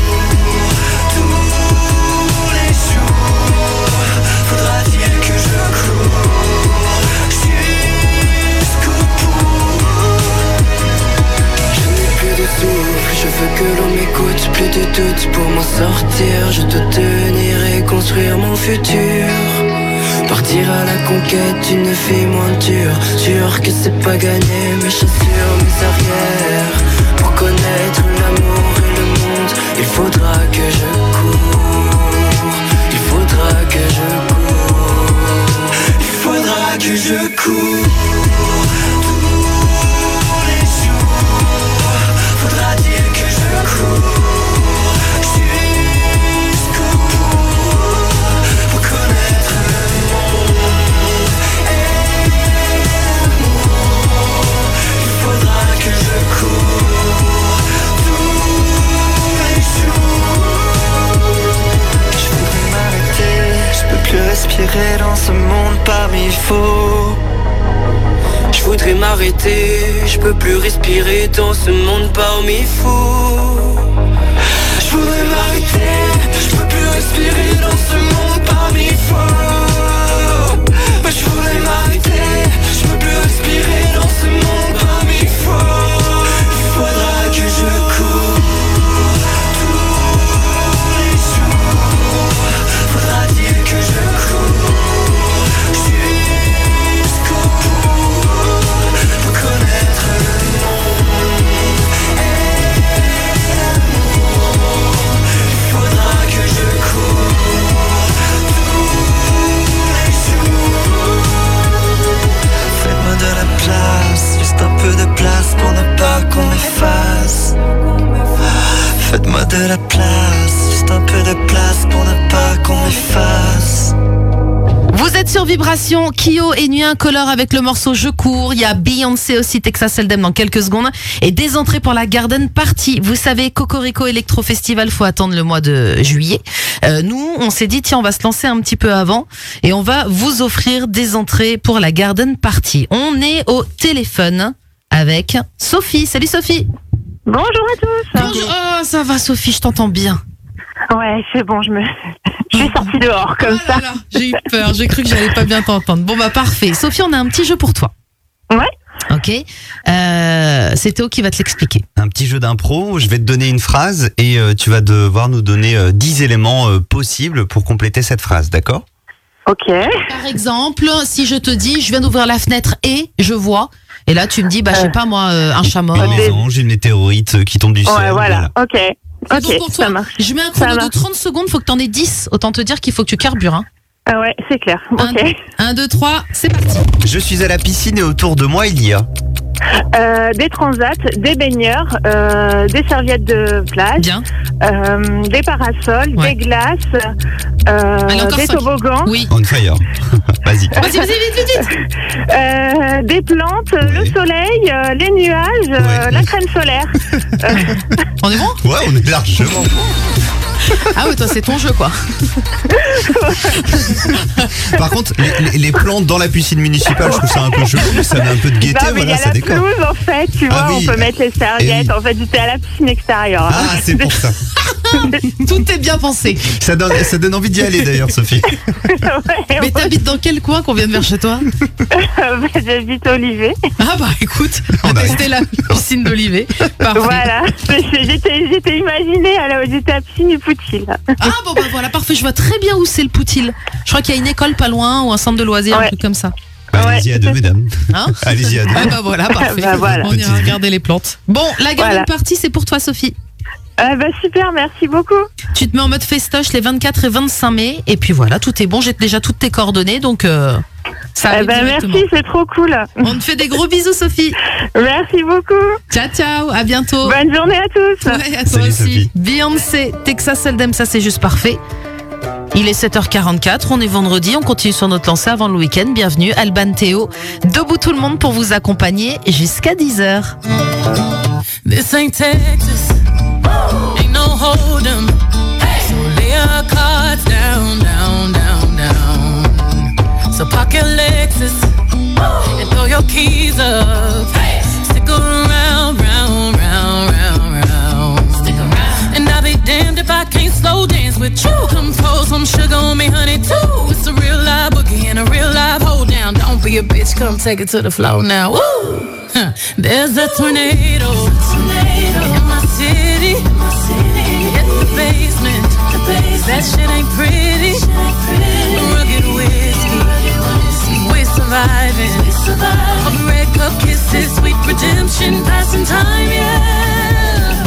S4: Faudra-t-il que je cours jusqu'au bout? Je n'ai plus de souffle, je veux que l'on m'écoute. Plus de doute pour m'en sortir. Je dois tenir et construire mon futur. Partir à la conquête d'une vie moins dure. Sûr que c'est pas gagné, mes chaussures, mes arrières. Pour connaître l'amour et le monde, il faudra que je cours. Il faudra que je cours. Il faudra que je cours. Tous les jours. Faudra-t-il que je cours jusqu'au bout pour connaître le monde et l'amour. Il faudra que je cours tous les jours. Je voudrais m'arrêter, je peux plus respirer dans ce monde parmi faux. Je voudrais m'arrêter, je peux plus respirer dans ce monde parmi fous. Je voudrais m'arrêter, je peux plus respirer dans ce monde parmi faux. Je voudrais m'arrêter, je peux plus respirer dans ce monde parmi faux. Il faudra que je cours tous les jours. Faudra-t-il que je cours jusqu'au bout pour connaître le monde et l'amour. Il faudra que je cours tous les jours. Faites-moi de la place, juste un peu de place pour ne pas qu'on m'efface. Faites-moi de la place, juste un peu de place pour ne pas qu'on m'efface.
S5: Vous êtes sur Vibration, Kyo et Nuit Incolore avec le morceau Je cours. Il y a Beyoncé aussi, Texas Hold'em dans quelques secondes. Et des entrées pour la Garden Party. Vous savez, Cocorico Electro Festival, faut attendre le mois de juillet. Nous, on s'est dit, tiens, on va se lancer un petit peu avant. Et on va vous offrir des entrées pour la Garden Party. On est au téléphone avec Sophie. Salut Sophie.
S11: Bonjour à tous.
S5: Bonjour. Oh, ça va Sophie, je t'entends bien.
S11: Ouais, c'est bon, je suis sortie dehors comme ça.
S5: Là, j'ai eu peur, j'ai cru que j'allais pas bien t'entendre. Bon bah parfait. Sophie, on a un petit jeu pour toi.
S11: Ouais.
S5: Ok. C'est Théo qui va te l'expliquer.
S1: Un petit jeu d'impro, je vais te donner une phrase et tu vas devoir nous donner 10 éléments possibles pour compléter cette phrase, d'accord?
S11: Ok.
S5: Par exemple, si je te dis, je viens d'ouvrir la fenêtre et je vois, et là tu me dis, bah je sais pas moi, un chat mort.
S1: Les anges, une météorite qui tombe du ciel.
S11: Ouais, voilà. Ok.
S5: C'est bon pour toi.
S11: Ça marche.
S5: Je mets un chrono de 30 secondes, faut que t'en aies 10. Autant te dire qu'il faut que tu carbures. Hein.
S11: Ah ouais, c'est clair. Ok.
S5: 1, 2, 3, c'est parti.
S1: Je suis à la piscine et autour de moi il y a...
S11: Des transats, des baigneurs, des serviettes de plage, des parasols, des glaces, des toboggans.
S5: Oui.
S1: On fire. Vas-y.
S5: Vas-y, vite.
S11: Des plantes, le soleil, les nuages, la crème solaire.
S5: On est bon?
S1: Ouais, on est largement bon.
S5: Ah ouais, toi c'est ton jeu quoi.
S1: Par contre, les plantes dans la piscine municipale, je trouve ça un peu joli, ça met un peu de gaieté,
S11: Non, mais
S1: voilà, ça décore.
S11: il y a la pelouse en fait, tu vois,
S1: oui.
S11: on peut mettre les serviettes. En fait, j'étais à la piscine extérieure.
S1: Ah, c'est pour ça.
S5: Tout est bien pensé.
S1: Ça donne envie d'y aller d'ailleurs, Sophie.
S5: Mais t'habites dans quel coin qu'on vient de vers chez toi?
S11: J'habite à Olivet.
S5: Ah bah écoute, on va tester la piscine d'Olivet. Parfait.
S11: Voilà, j'étais imaginée, j'étais à la piscine du Poutil.
S5: Ah bon bah voilà, parfait, je vois très bien où c'est le Poutil. Je crois qu'il y a une école pas loin ou un centre de loisirs, un truc comme ça.
S1: Bah, allez-y à deux, mesdames.
S5: Hein?
S1: Allez-y à deux.
S5: Ah bah voilà, parfait. On ira regarder les plantes. Bon, la garden party, c'est pour toi, Sophie.
S11: Super, merci beaucoup.
S5: Tu te mets en mode festoche les 24 et 25 mai. Et puis voilà, tout est bon. J'ai déjà toutes tes coordonnées. Donc, ça arrive directement.
S11: Merci, c'est trop cool.
S5: On te fait des gros bisous, Sophie.
S11: Merci beaucoup.
S5: Ciao, à bientôt.
S11: Bonne journée à tous.
S5: Ouais, à toi aussi. Sophie. Beyoncé, Texas Hold'em, ça c'est juste parfait. Il est 7h44, on est vendredi, on continue sur notre lancée avant le week-end. Bienvenue, Alban Théo, debout tout le monde pour vous accompagner jusqu'à 10h.
S6: This ain't Texas, ain't no hold'em. So lay your cards down, down, down, down. So park your Lexus and throw your keys up. Stick around, round, round, round, round. Stick around. And I'll be damned if I can't slow dance with you. Come pour some sugar on me, honey, too. It's a real live boogie and a real live hold down. Don't be a bitch, come take it to the floor now. Woo! There's a tornado in my city. Hit the basement. That shit ain't pretty. Rugged whiskey. We're surviving. Red cup kisses, sweet redemption, passing time, yeah.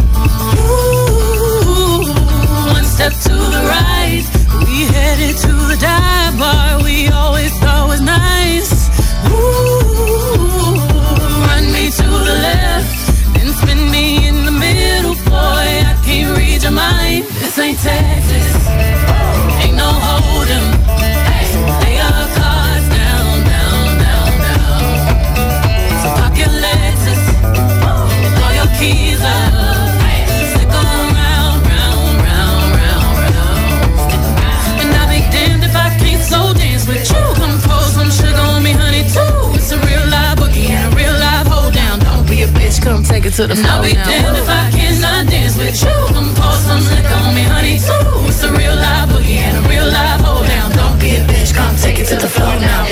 S6: Ooh, one step to the right. We headed to the dive bar we always thought was nice. Ooh, run me to the left, then spin me in the middle, boy, I can't read your mind. This ain't Texas, ain't no hold'em. Lay your cards down, down, down, down. So park your Lexus, throw your keys up. Stick around, round, round, round, round. And I'll be damned if I can't slow dance with you. Come pour some sugar on me, honey, too. It's a real live boogie and a real live hold down. Don't be a bitch, come take it to the floor now. I'll be damned if I cannot dance with you. Come pour some liquor on me, honey, too. It's a real live boogie and a real live hold down. Don't be a bitch, come take it to the floor now.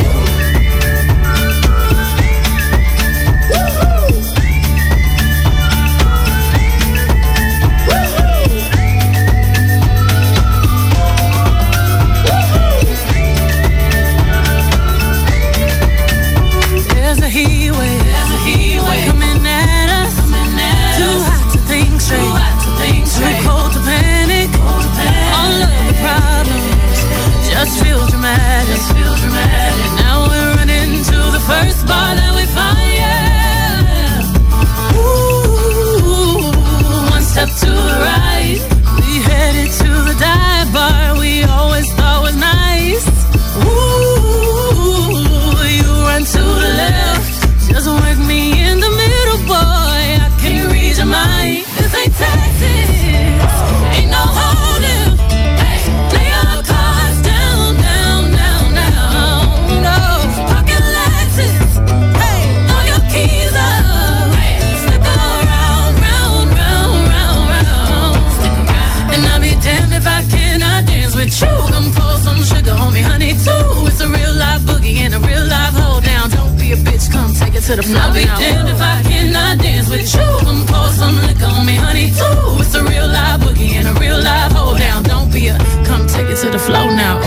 S6: There's a heat wave coming at us. Too hot to think straight, too cold to panic. All of the problems just feel dramatic. Now we're running to the first bar that we find, yeah. Ooh, one step to the right. We headed to the dive bar we always thought was nice. Ooh, you run to the left, just work me in the middle, boy, I can't read your mind. This ain't Texas, ain't no hold'em. Lay your cards down, down, down, down. No, pocket Lexus, throw your keys up. Stick around, round, round, round, round. And I'll be damned if I cannot dance with you. Come pour some sugar on me, honey, too. It's a real live boogie and a real live hold down. Don't be a bitch, come take it to the floor. I'll be damned if I cannot dance with you. Come pour some liquor on me, honey, too. It's a real live boogie and a real live hold down. Don't be a, come take it to the floor now.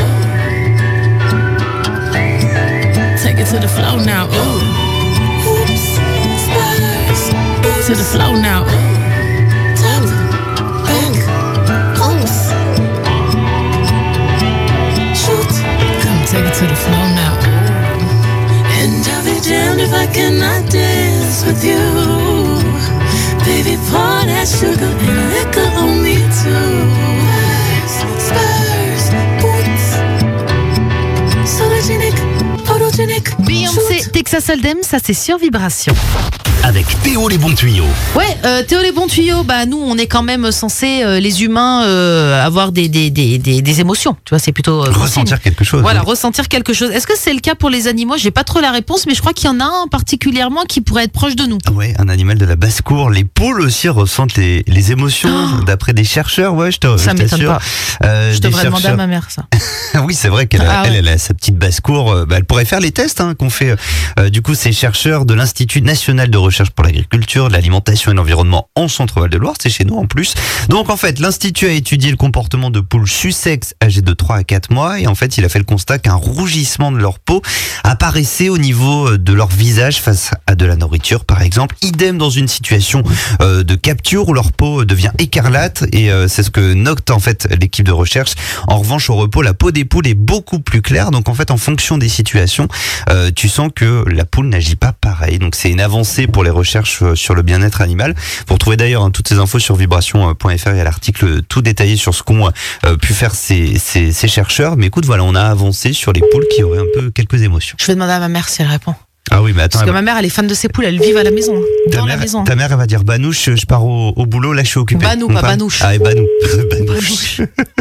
S6: Take it to the floor now. Ooh. Oops, spurs. To the floor now. Top, back, close. Shoot, come
S5: take it to the floor now.
S6: And I'll be damned if I cannot dance with you. Baby, pour that sugar and liquor on me too. Spurs, boots, sologenic, photogenic.
S5: Beyoncé, Texas Hold'em, ça c'est sur Vibration.
S10: Avec Théo les bons tuyaux.
S5: Ouais, Théo les bons tuyaux, bah nous on est quand même censés, les humains, avoir des émotions. Tu vois, c'est plutôt
S1: ressentir quelque chose.
S5: Voilà,
S1: oui.
S5: ressentir quelque chose. Est-ce que c'est le cas pour les animaux? J'ai pas trop la réponse, mais je crois qu'il y en a un particulièrement qui pourrait être proche de nous.
S1: Ouais, un animal de la basse-cour. Les poules aussi ressentent les émotions, d'après des chercheurs. Ouais,
S5: ça m'étonne
S1: t'assure.
S5: pas. Je devrais demander à ma mère ça.
S1: Oui, c'est vrai qu'elle elle a sa petite basse-cour. Elle pourrait faire les tests qu'ont fait du coup ces chercheurs de l'Institut national de recherche pour l'agriculture, l'alimentation et l'environnement en Centre-Val de Loire. C'est chez nous en plus. Donc en fait, l'Institut a étudié le comportement de poules Sussex âgées de 3 à 4 mois et en fait, il a fait le constat qu'un rougissement de leur peau apparaissait au niveau de leur visage face à de la nourriture par exemple. Idem dans une situation de capture où leur peau devient écarlate et c'est ce que note en fait l'équipe de recherche. En revanche, au repos, la peau des poules est beaucoup plus claire. Donc en fait, en fonction des situations, tu sens que la poule n'agit pas pareil. Donc c'est une avancée pour les recherches sur le bien-être animal. Vous retrouvez d'ailleurs toutes ces infos sur vibration.fr. Il y a l'article tout détaillé sur ce qu'ont pu faire ces chercheurs. Mais écoute, voilà, on a avancé sur les poules qui auraient un peu quelques émotions.
S5: Je vais demander à ma mère si elle répond.
S1: Ah oui, mais attends.
S5: Parce que ma mère, elle est fan de ses poules, elles vivent à la maison. Dans la maison.
S1: Ta mère, elle va dire Banouche, je pars au boulot, là je suis occupée.
S5: Banou, pas Banouche.
S1: Ah, et Banou. Banouche.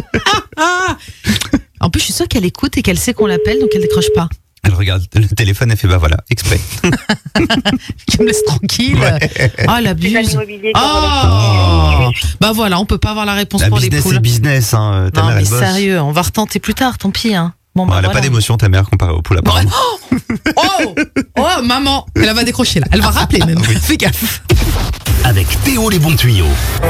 S5: En plus, je suis sûre qu'elle écoute et qu'elle sait qu'on l'appelle, donc elle décroche pas.
S1: Elle regarde le téléphone, elle fait bah voilà, exprès.
S5: Qui me laisse tranquille.
S1: Ouais.
S5: Oh, la buse. Oh. Bah voilà, on peut pas avoir la réponse pour les poules.
S1: Business, c'est business. Ta
S5: non,
S1: mère,
S5: mais
S1: elle bosse.
S5: sérieux, on va retenter plus tard, tant pis. Bon,
S1: elle a pas d'émotion, ta mère, comparée aux poules apparemment.
S5: Oh, maman, elle va décrocher là. Elle va rappeler même.
S1: Oui.
S5: Fais gaffe.
S10: Avec Théo les bons tuyaux.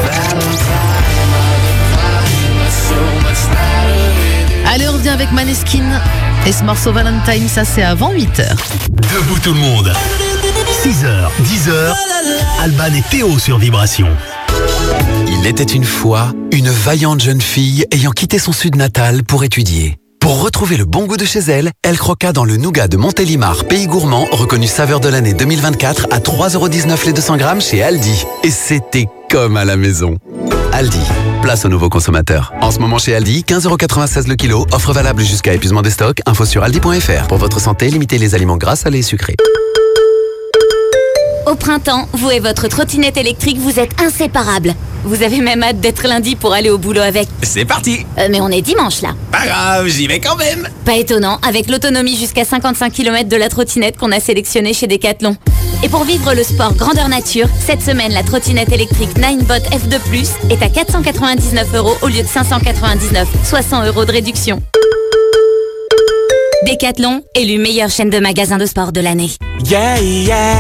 S5: Allez, on revient avec Maneskin. Et ce morceau Valentine, ça c'est avant 8h.
S10: Debout tout le monde. 6h, 10h. Alban et Théo sur Vibration.
S13: Il était une fois une vaillante jeune fille ayant quitté son sud natal pour étudier. Pour retrouver le bon goût de chez elle, elle croqua dans le nougat de Montélimar, pays gourmand, reconnu saveur de l'année 2024 à 3,19€ les 200 grammes chez Aldi. Et c'était comme à la maison. Aldi, place aux nouveaux consommateurs. En ce moment chez Aldi, 15,96€ le kilo, offre valable jusqu'à épuisement des stocks, info sur aldi.fr. Pour votre santé, limitez les aliments gras, salés et sucrés.
S21: Au printemps, vous et votre trottinette électrique, vous êtes inséparables. Vous avez même hâte d'être lundi pour aller au boulot avec.
S13: C'est parti.
S21: Mais on est dimanche là.
S13: Pas grave, j'y vais quand même.
S21: Pas étonnant, avec l'autonomie jusqu'à 55 km de la trottinette qu'on a sélectionnée chez Decathlon. Et pour vivre le sport grandeur nature, cette semaine, la trottinette électrique Ninebot F2+, est à 499€ au lieu de 599, 60€ de réduction. Decathlon, élu meilleure chaîne de magasins de sport de l'année.
S23: Yeah, yeah.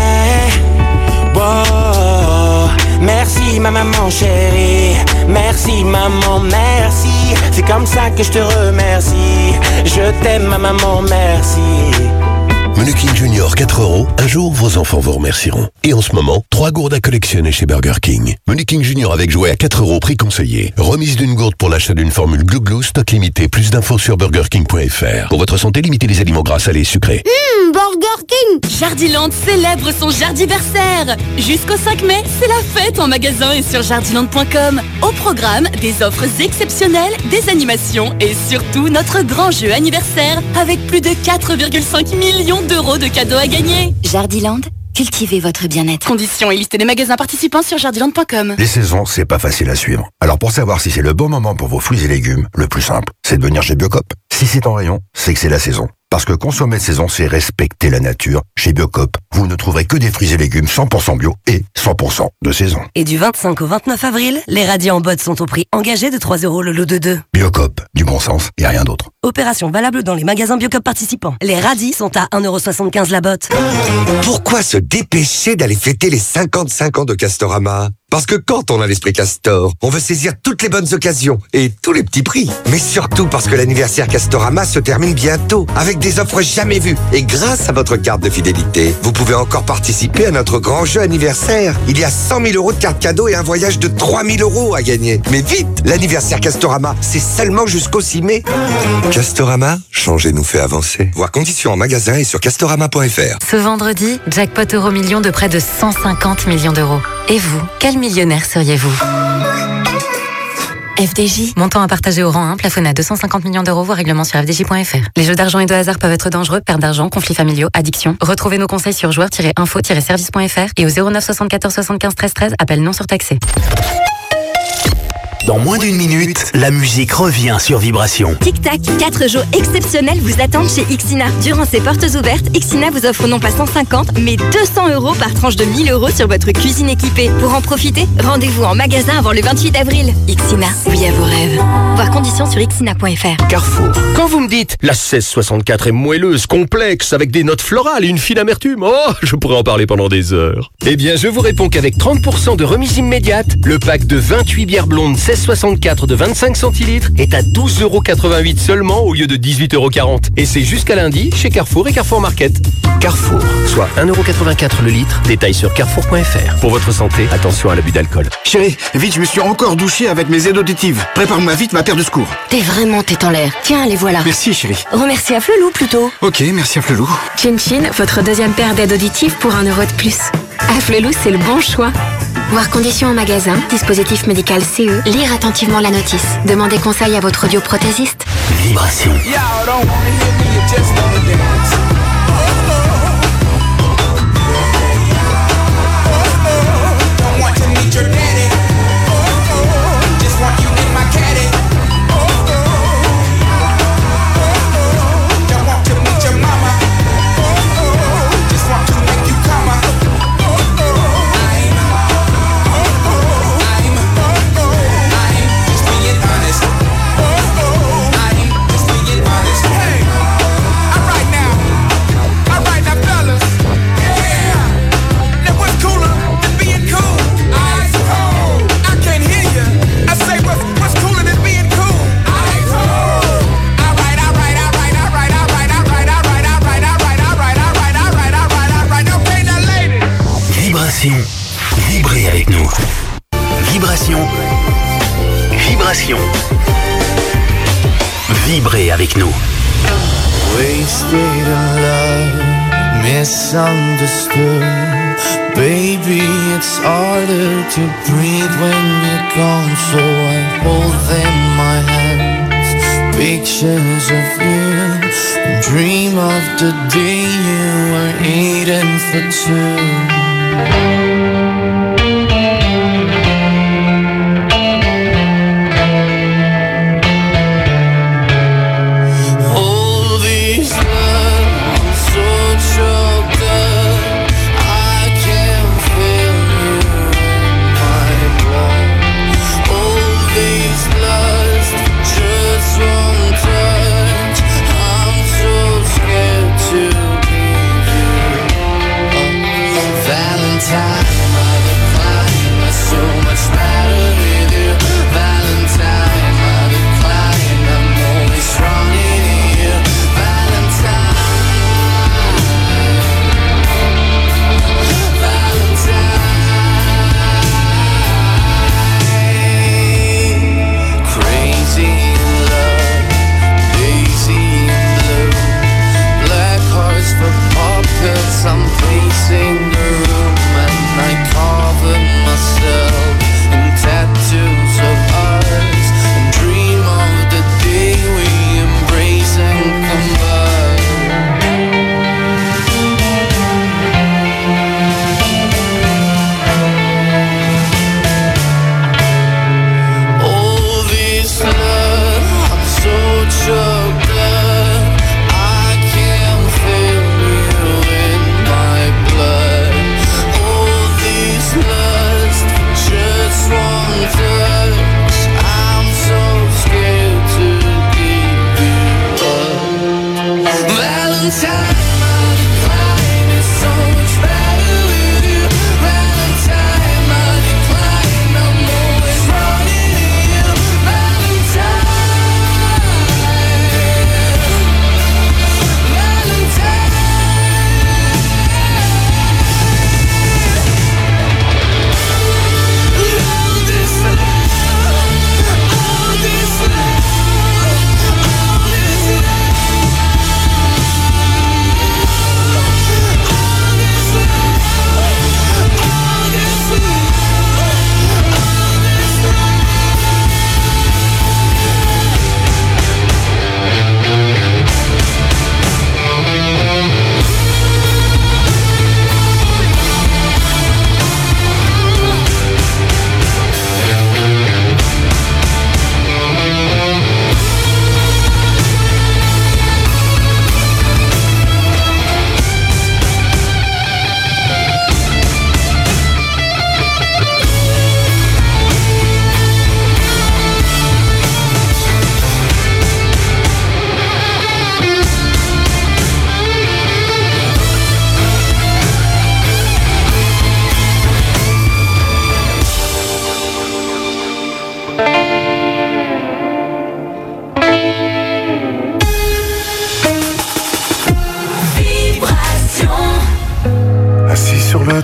S23: Wow. Merci ma maman chérie. Merci maman, merci. C'est comme ça que je te remercie. Je t'aime ma maman, merci.
S3: Menu King Junior 4€, un jour vos enfants vous remercieront. Et en ce moment, 3 gourdes à collectionner chez Burger King. Menu King Junior avec jouet à 4€, prix conseillé. Remise d'une gourde pour l'achat d'une formule Glou Glou, stock limité. Plus d'infos sur burgerking.fr. Pour votre santé, limitez les aliments gras, salés et sucrés.
S21: Burger King!
S22: Jardiland célèbre son jardiversaire. Jusqu'au 5 mai, c'est la fête en magasin et sur jardiland.com. Au programme, des offres exceptionnelles, des animations et surtout notre grand jeu anniversaire avec plus de 4,5 millions d'euros de cadeaux à gagner.
S21: Jardiland, cultivez votre bien-être.
S22: Conditions et liste des magasins participants sur jardiland.com.
S24: Les saisons, c'est pas facile à suivre. Alors pour savoir si c'est le bon moment pour vos fruits et légumes, le plus simple, c'est de venir chez Biocop. Si c'est en rayon, c'est que c'est la saison. Parce que consommer de saison, c'est respecter la nature. Chez Biocop, vous ne trouverez que des fruits et légumes 100% bio et 100% de saison.
S25: Et du 25 au 29 avril, les radis en botte sont au prix engagé de 3€ le lot de 2.
S24: Biocop, du bon sens et rien d'autre.
S25: Opération valable dans les magasins Biocop participants. Les radis sont à 1,75€ la botte.
S26: Pourquoi se dépêcher d'aller fêter les 55 ans de Castorama ? Parce que quand on a l'esprit Castor, on veut saisir toutes les bonnes occasions et tous les petits prix. Mais surtout parce que l'anniversaire Castorama se termine bientôt avec des offres jamais vues. Et grâce à votre carte de fidélité, vous pouvez encore participer à notre grand jeu anniversaire. Il y a 100 000 euros de cartes cadeaux et un voyage de 3 000 euros à gagner. Mais vite, l'anniversaire Castorama, c'est seulement jusqu'au 6 mai. Castorama, changer nous fait avancer. Voir conditions en magasin et sur castorama.fr.
S7: Ce vendredi, jackpot euro-million de près de 150 millions d'euros. Et vous, quel millionnaire seriez-vous ? FDJ. Montant à partager au rang 1, plafonné à 250 millions d'euros, voire règlement sur fdj.fr. Les jeux d'argent et de hasard peuvent être dangereux, perte d'argent, conflits familiaux, addiction. Retrouvez nos conseils sur joueurs-info-service.fr et au 09 74 75 13 13, appel non surtaxé.
S10: Dans moins d'une minute, la musique revient sur Vibration.
S12: Tic-tac, 4 jours exceptionnels vous attendent chez Ixina. Durant ces portes ouvertes, Ixina vous offre non pas 150, mais 200 euros par tranche de 1000 euros sur votre cuisine équipée. Pour en profiter, rendez-vous en magasin avant le 28 avril. Ixina, oui à vos rêves. Voir conditions sur ixina.fr.
S9: Carrefour. Quand vous me dites la 1664 est moelleuse, complexe, avec des notes florales et une fine amertume, oh, je pourrais en parler pendant des heures. Eh bien, je vous réponds qu'avec 30% de remise immédiate, le pack de 28 bières blondes 1664 de 25 centilitres est à 12,88€ seulement au lieu de 18,40€. Et c'est jusqu'à lundi chez Carrefour et Carrefour Market. Carrefour, soit 1,84€ le litre. Détail sur carrefour.fr. Pour votre santé, attention à l'abus d'alcool.
S16: Chérie, vite, je me suis encore douché avec mes aides auditives. Prépare-moi vite ma paire de secours.
S12: T'es vraiment tête en l'air. Tiens, les voilà.
S16: Merci, chérie.
S12: Remercie à Flelou plutôt.
S16: Ok, merci à Flelou.
S12: Chin Chin, votre deuxième paire d'aides auditives pour 1€ de plus. À Flelou, c'est le bon choix. Voir conditions en magasin, dispositif médical CE, lire attentivement la notice. Demandez conseil à votre audioprothésiste.
S10: Vibration. Vibrez avec nous. Vibration. Vibration. Vibrez avec nous.
S4: Wasted in love, misunderstood. Baby, it's harder to breathe when you're gone. So I hold in my hands pictures of you, and dream of the day you were eating for two. Valentine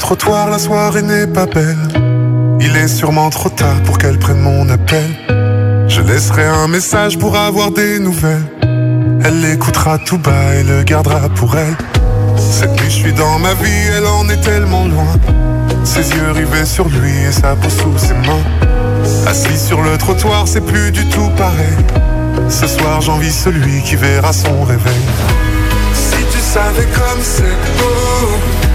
S2: trottoir, la soirée n'est pas belle. Il est sûrement trop tard pour qu'elle prenne mon appel. Je laisserai un message pour avoir des nouvelles. Elle l'écoutera tout bas et le gardera pour elle. Cette nuit je suis dans ma vie, elle en est tellement loin. Ses yeux rivés sur lui et sa peau sous ses mains. Assis sur le trottoir, c'est plus du tout pareil. Ce soir j'envie celui qui verra son réveil. Si tu savais comme c'est beau,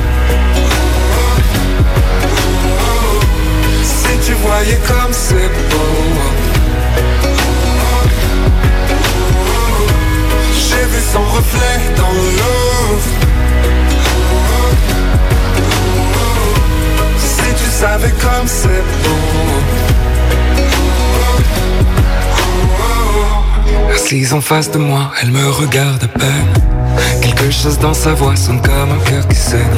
S2: si tu voyais comme c'est beau. J'ai vu son reflet dans l'eau. Si tu savais comme c'est beau.
S8: Assise en face de moi, elle me regarde à peine. Quelque chose dans sa voix sonne comme un cœur qui saigne.